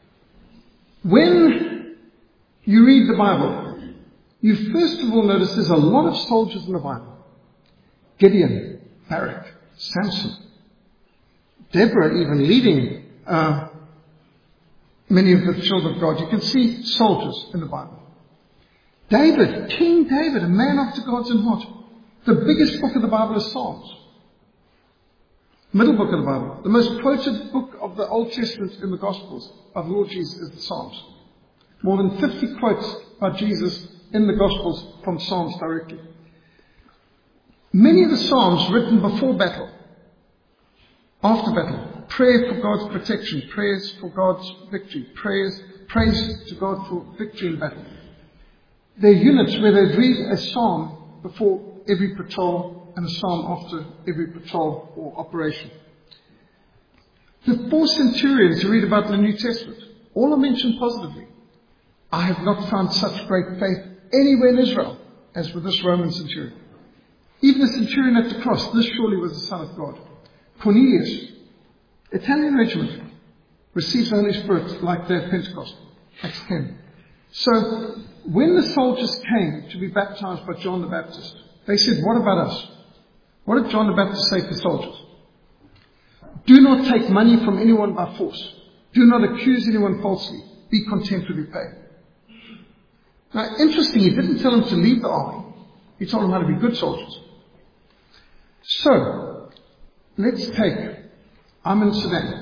when you read the Bible, you first of all notice there's a lot of soldiers in the Bible. Gideon, Barak, Samson, Deborah even leading many of the children of God. You can see soldiers in the Bible. David, King David, a man after God's own heart. The biggest book of the Bible is Psalms. Middle book of the Bible. The most quoted book of the Old Testament in the Gospels of the Lord Jesus is the Psalms. More than 50 quotes by Jesus in the Gospels from Psalms directly. Many of the Psalms written before battle, after battle, prayer for God's protection, prayers for God's victory, praise to God for victory in battle. There are units where they'd read a psalm before every patrol and a psalm after every patrol or operation. The 4 centurions you read about in the New Testament, all are mentioned positively. I have not found such great faith anywhere in Israel as with this Roman centurion. Even the centurion at the cross, this surely was the Son of God. Cornelius, Italian regiment, receives the Holy Spirit like day of Pentecost, Acts 10. So, when the soldiers came to be baptized by John the Baptist, they said, what about us? What did John the Baptist say to the soldiers? Do not take money from anyone by force. Do not accuse anyone falsely. Be content with your pay. Now, interesting, he didn't tell them to leave the army. He told them how to be good soldiers. So, I'm in Sudan.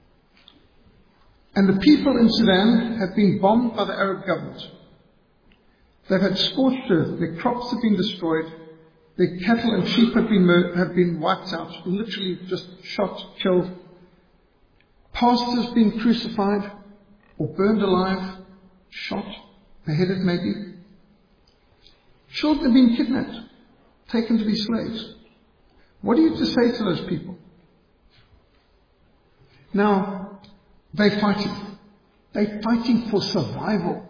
And the people in Sudan have been bombed by the Arab government. They've had scorched earth. Their crops have been destroyed. Their cattle and sheep have been wiped out, literally just shot, killed. Pastors being crucified or burned alive, shot, beheaded maybe. Children have been kidnapped, taken to be slaves. What are you to say to those people? Now, they're fighting. They're fighting for survival.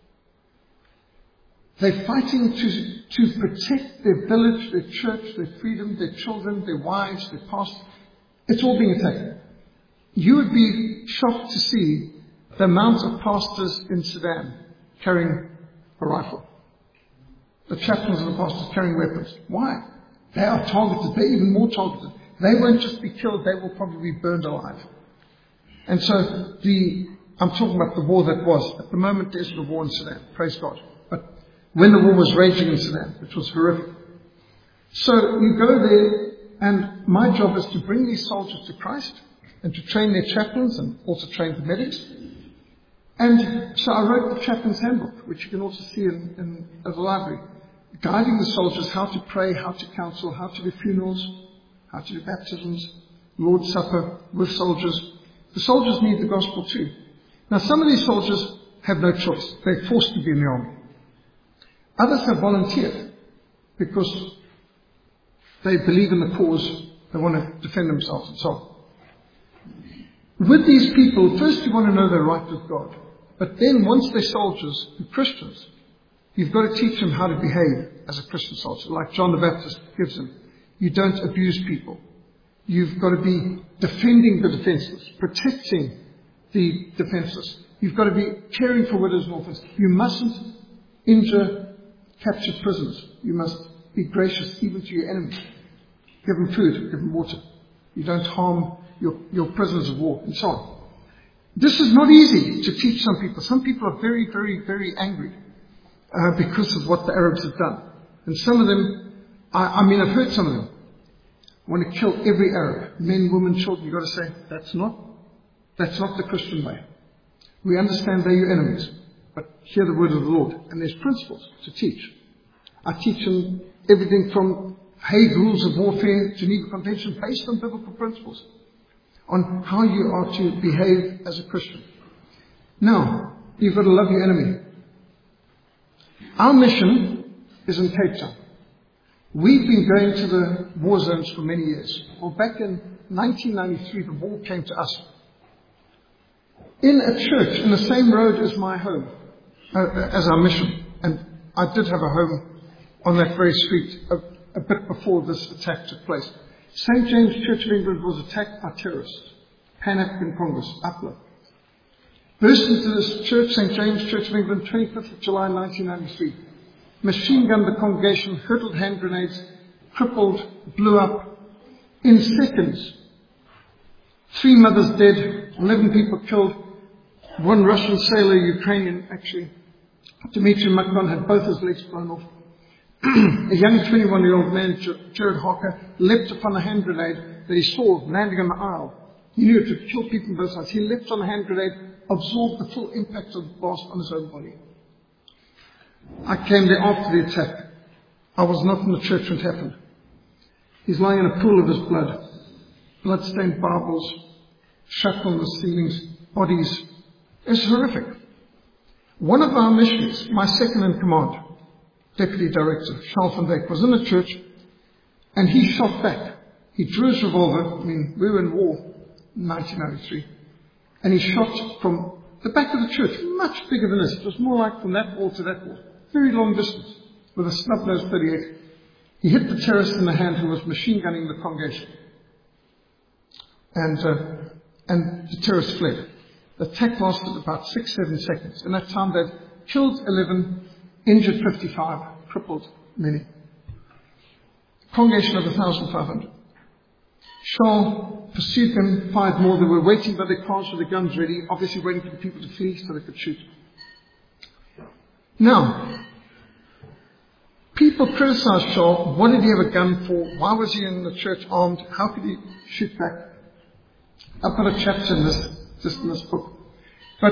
They're fighting to protect their village, their church, their freedom, their children, their wives, their past. It's all being attacked. You would be shocked to see the amount of pastors in Sudan carrying a rifle. The chaplains of the pastors carrying weapons. Why? They are targeted. They're even more targeted. They won't just be killed, they will probably be burned alive. And so I'm talking about the war that was. At the moment there isn't a war in Sudan, praise God. But when the war was raging in Sudan, which was horrific. So you go there, and my job is to bring these soldiers to Christ and to train their chaplains and also train the medics. And so I wrote the chaplain's handbook, which you can also see at the library, guiding the soldiers how to pray, how to counsel, how to do funerals, how to do baptisms, Lord's Supper with soldiers. The soldiers need the gospel too. Now some of these soldiers have no choice. They're forced to be in the army. Others have volunteered because they believe in the cause, they want to defend themselves and so on. With these people, first you want to know they're right with God. But then once they're soldiers and Christians, you've got to teach them how to behave as a Christian soldier, like John the Baptist gives them. You don't abuse people. You've got to be defending the defenseless, protecting the defenseless. You've got to be caring for widows and orphans. You mustn't injure captured prisoners. You must be gracious even to your enemies. Give them food, give them water. You don't harm your prisoners of war, and so on. This is not easy to teach some people. Some people are very, very, very angry because of what the Arabs have done. And some of them, I've heard some of them want to kill every Arab, men, women, children. You've got to say, that's not the Christian way. We understand they're your enemies, but hear the word of the Lord. And there's principles to teach. I teach them everything from Hague Rules of Warfare, Geneva Convention, based on biblical principles, on how you are to behave as a Christian. Now, you've got to love your enemy. Our mission is in Cape Town. We've been going to the war zones for many years. Well, back in 1993, the war came to us. In a church, in the same road as my home, as our mission. And I did have a home on that very street a bit before this attack took place. St. James Church of England was attacked by terrorists. Pan-African Congress, UPLA. Burst into this church, St. James Church of England, 25th of July 1993. Machine gunned the congregation, hurled hand grenades, crippled, blew up. In seconds, 3 mothers dead, 11 people killed. 1 Russian sailor, Ukrainian actually, Dmitry Makron, had both his legs blown off. A young 21-year-old man, Jared Harker, leapt upon a hand grenade that he saw landing on the aisle. He knew it would kill people on both sides. He leapt on a hand grenade, absorbed the full impact of the blast on his own body. I came there after the attack. I was not in the church when it happened. He's lying in a pool of his blood. Blood-stained Bibles, shrapnel on the ceilings, bodies. It's horrific. One of our missionaries, my second in command, Deputy Director, Charles van Dijk, was in the church And he shot back. He drew his revolver. I mean, we were in war in 1993. And he shot from the back of the church, much bigger than this. It was more like from that wall to that wall. Very long distance, with a snub-nosed 38. He hit the terrorist in the hand who was machine gunning the congregation. And the terrorist fled. The attack lasted about 6-7 seconds. In that time, they'd killed 11, injured 55, crippled many. Congregation of 1,500. Charles pursued them, fired more. They were waiting by their cars with their guns ready, obviously waiting for the people to flee so they could shoot. Now, people criticized Charles. What did he have a gun for? Why was he in the church armed? How could he shoot back? I've got a chapter in this, just in this book. But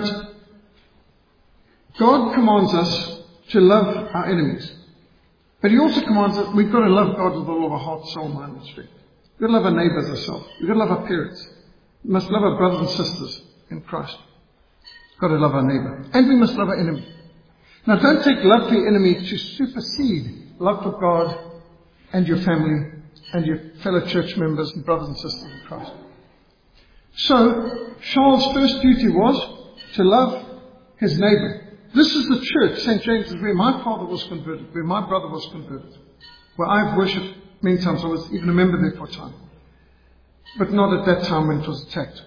God commands us to love our enemies. But he also commands us, we've got to love God with all of our heart, soul, mind, and strength. We've got to love our neighbours ourselves. We've got to love our parents. We must love our brothers and sisters in Christ. We've got to love our neighbour. And we must love our enemy. Now don't take love for your enemy to supersede love for God and your family and your fellow church members and brothers and sisters in Christ. So, Charles' first duty was to love his neighbour. This is the church, St. James, is where my father was converted, where my brother was converted, where I've worshipped many times. I was even a member there for a time. But not at that time when it was attacked.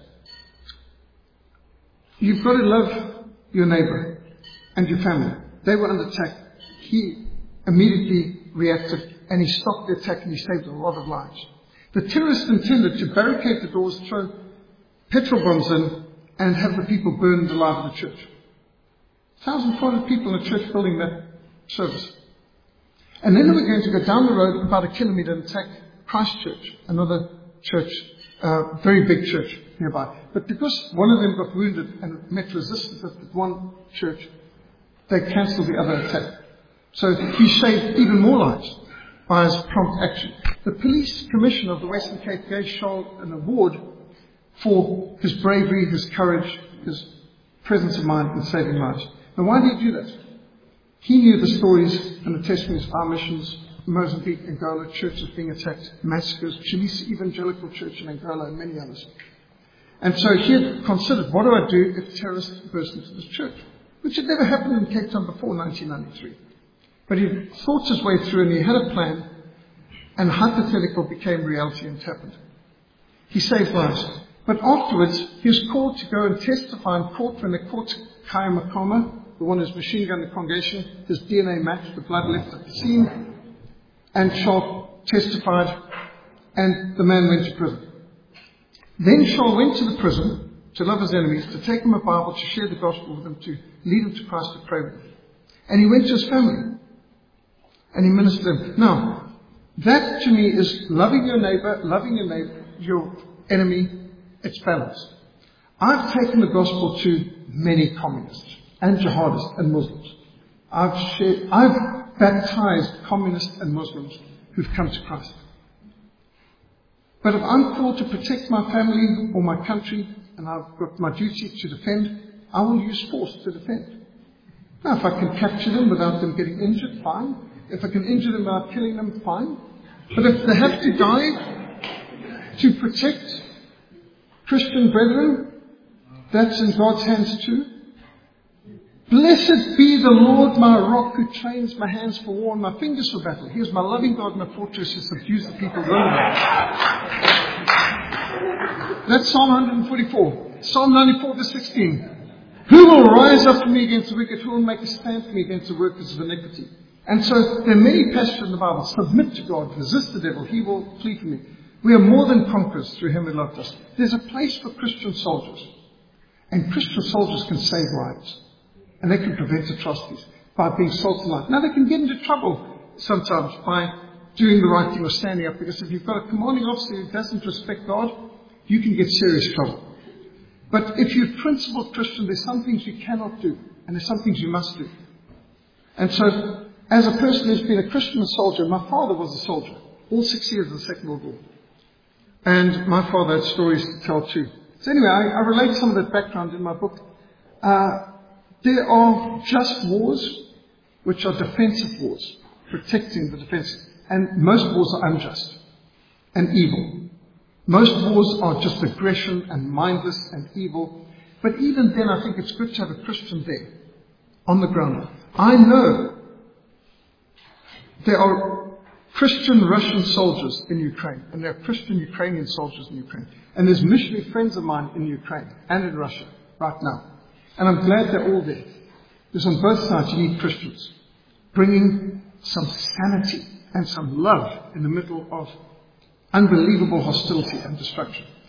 You've got to love your neighbour and your family. They were under attack. He immediately reacted and he stopped the attack and he saved a lot of lives. The terrorists intended to barricade the doors, throw petrol bombs in, and have the people burned alive in the church. 1,400 people in a church building that service. And then they were going to go down the road about a kilometre and attack Christ Church, another church, very big church nearby. But because one of them got wounded and met resistance at one church, they cancelled the other attack. So he saved even more lives by his prompt action. The police commission of the Western Cape gave Charles an award for his bravery, his courage, his presence of mind in saving lives. And why did he do that? He knew the stories and the testimonies of our missions, Mozambique, Angola, churches being attacked, massacres, Chilisi Evangelical Church in Angola, and many others. And so he had considered, what do I do if terrorists burst into this church? Which had never happened in Cape Town before 1993. But he thought his way through and he had a plan, and hypothetical became reality and it happened. He saved lives. But afterwards, he was called to go and testify in court when they caught Kaya Makoma, the one who's machine gunned the congregation. His DNA matched, the blood left at the scene. And Charles testified, and the man went to prison. Then Charles went to the prison to love his enemies, to take them a Bible, to share the gospel with them, to lead them to Christ, to pray with them. And he went to his family, and he ministered to them. Now, that to me is loving your neighbour, your enemy. It's balanced. I've taken the gospel to many communists and jihadists and Muslims. I've baptized communists and Muslims who've come to Christ. But if I'm called to protect my family or my country, and I've got my duty to defend, I will use force to defend. Now, if I can capture them without them getting injured, fine. If I can injure them without killing them, fine. But if they have to die to protect Christian brethren, that's in God's hands too. Blessed be the Lord, my rock, who trains my hands for war and my fingers for battle. He is my loving God, my fortress, who subdues the people round me. That's Psalm 144. Psalm 94, verse 16. Who will rise up for me against the wicked? Who will make a stand for me against the workers of iniquity? And so there are many passages in the Bible. Submit to God, resist the devil, he will flee from you. We are more than conquerors through him who loved us. There's a place for Christian soldiers. And Christian soldiers can save lives. And they can prevent atrocities by being salt and light. Now they can get into trouble sometimes by doing the right thing or standing up. Because if you've got a commanding officer who doesn't respect God, you can get serious trouble. But if you're a principled Christian, there's some things you cannot do. And there's some things you must do. And so, as a person who's been a Christian soldier, my father was a soldier. All 6 years of the Second World War. And my father had stories to tell too. So anyway, I relate some of that background in my book. There are just wars, which are defensive wars, protecting the defensive. And most wars are unjust. and evil. Most wars are just aggression and mindless and evil. But even then, I think it's good to have a Christian there on the ground. I know there are Christian Russian soldiers in Ukraine, and there are Christian Ukrainian soldiers in Ukraine. And there's missionary friends of mine in Ukraine and in Russia right now. And I'm glad they're all there. Because on both sides you need Christians bringing some sanity and some love in the middle of unbelievable hostility and destruction.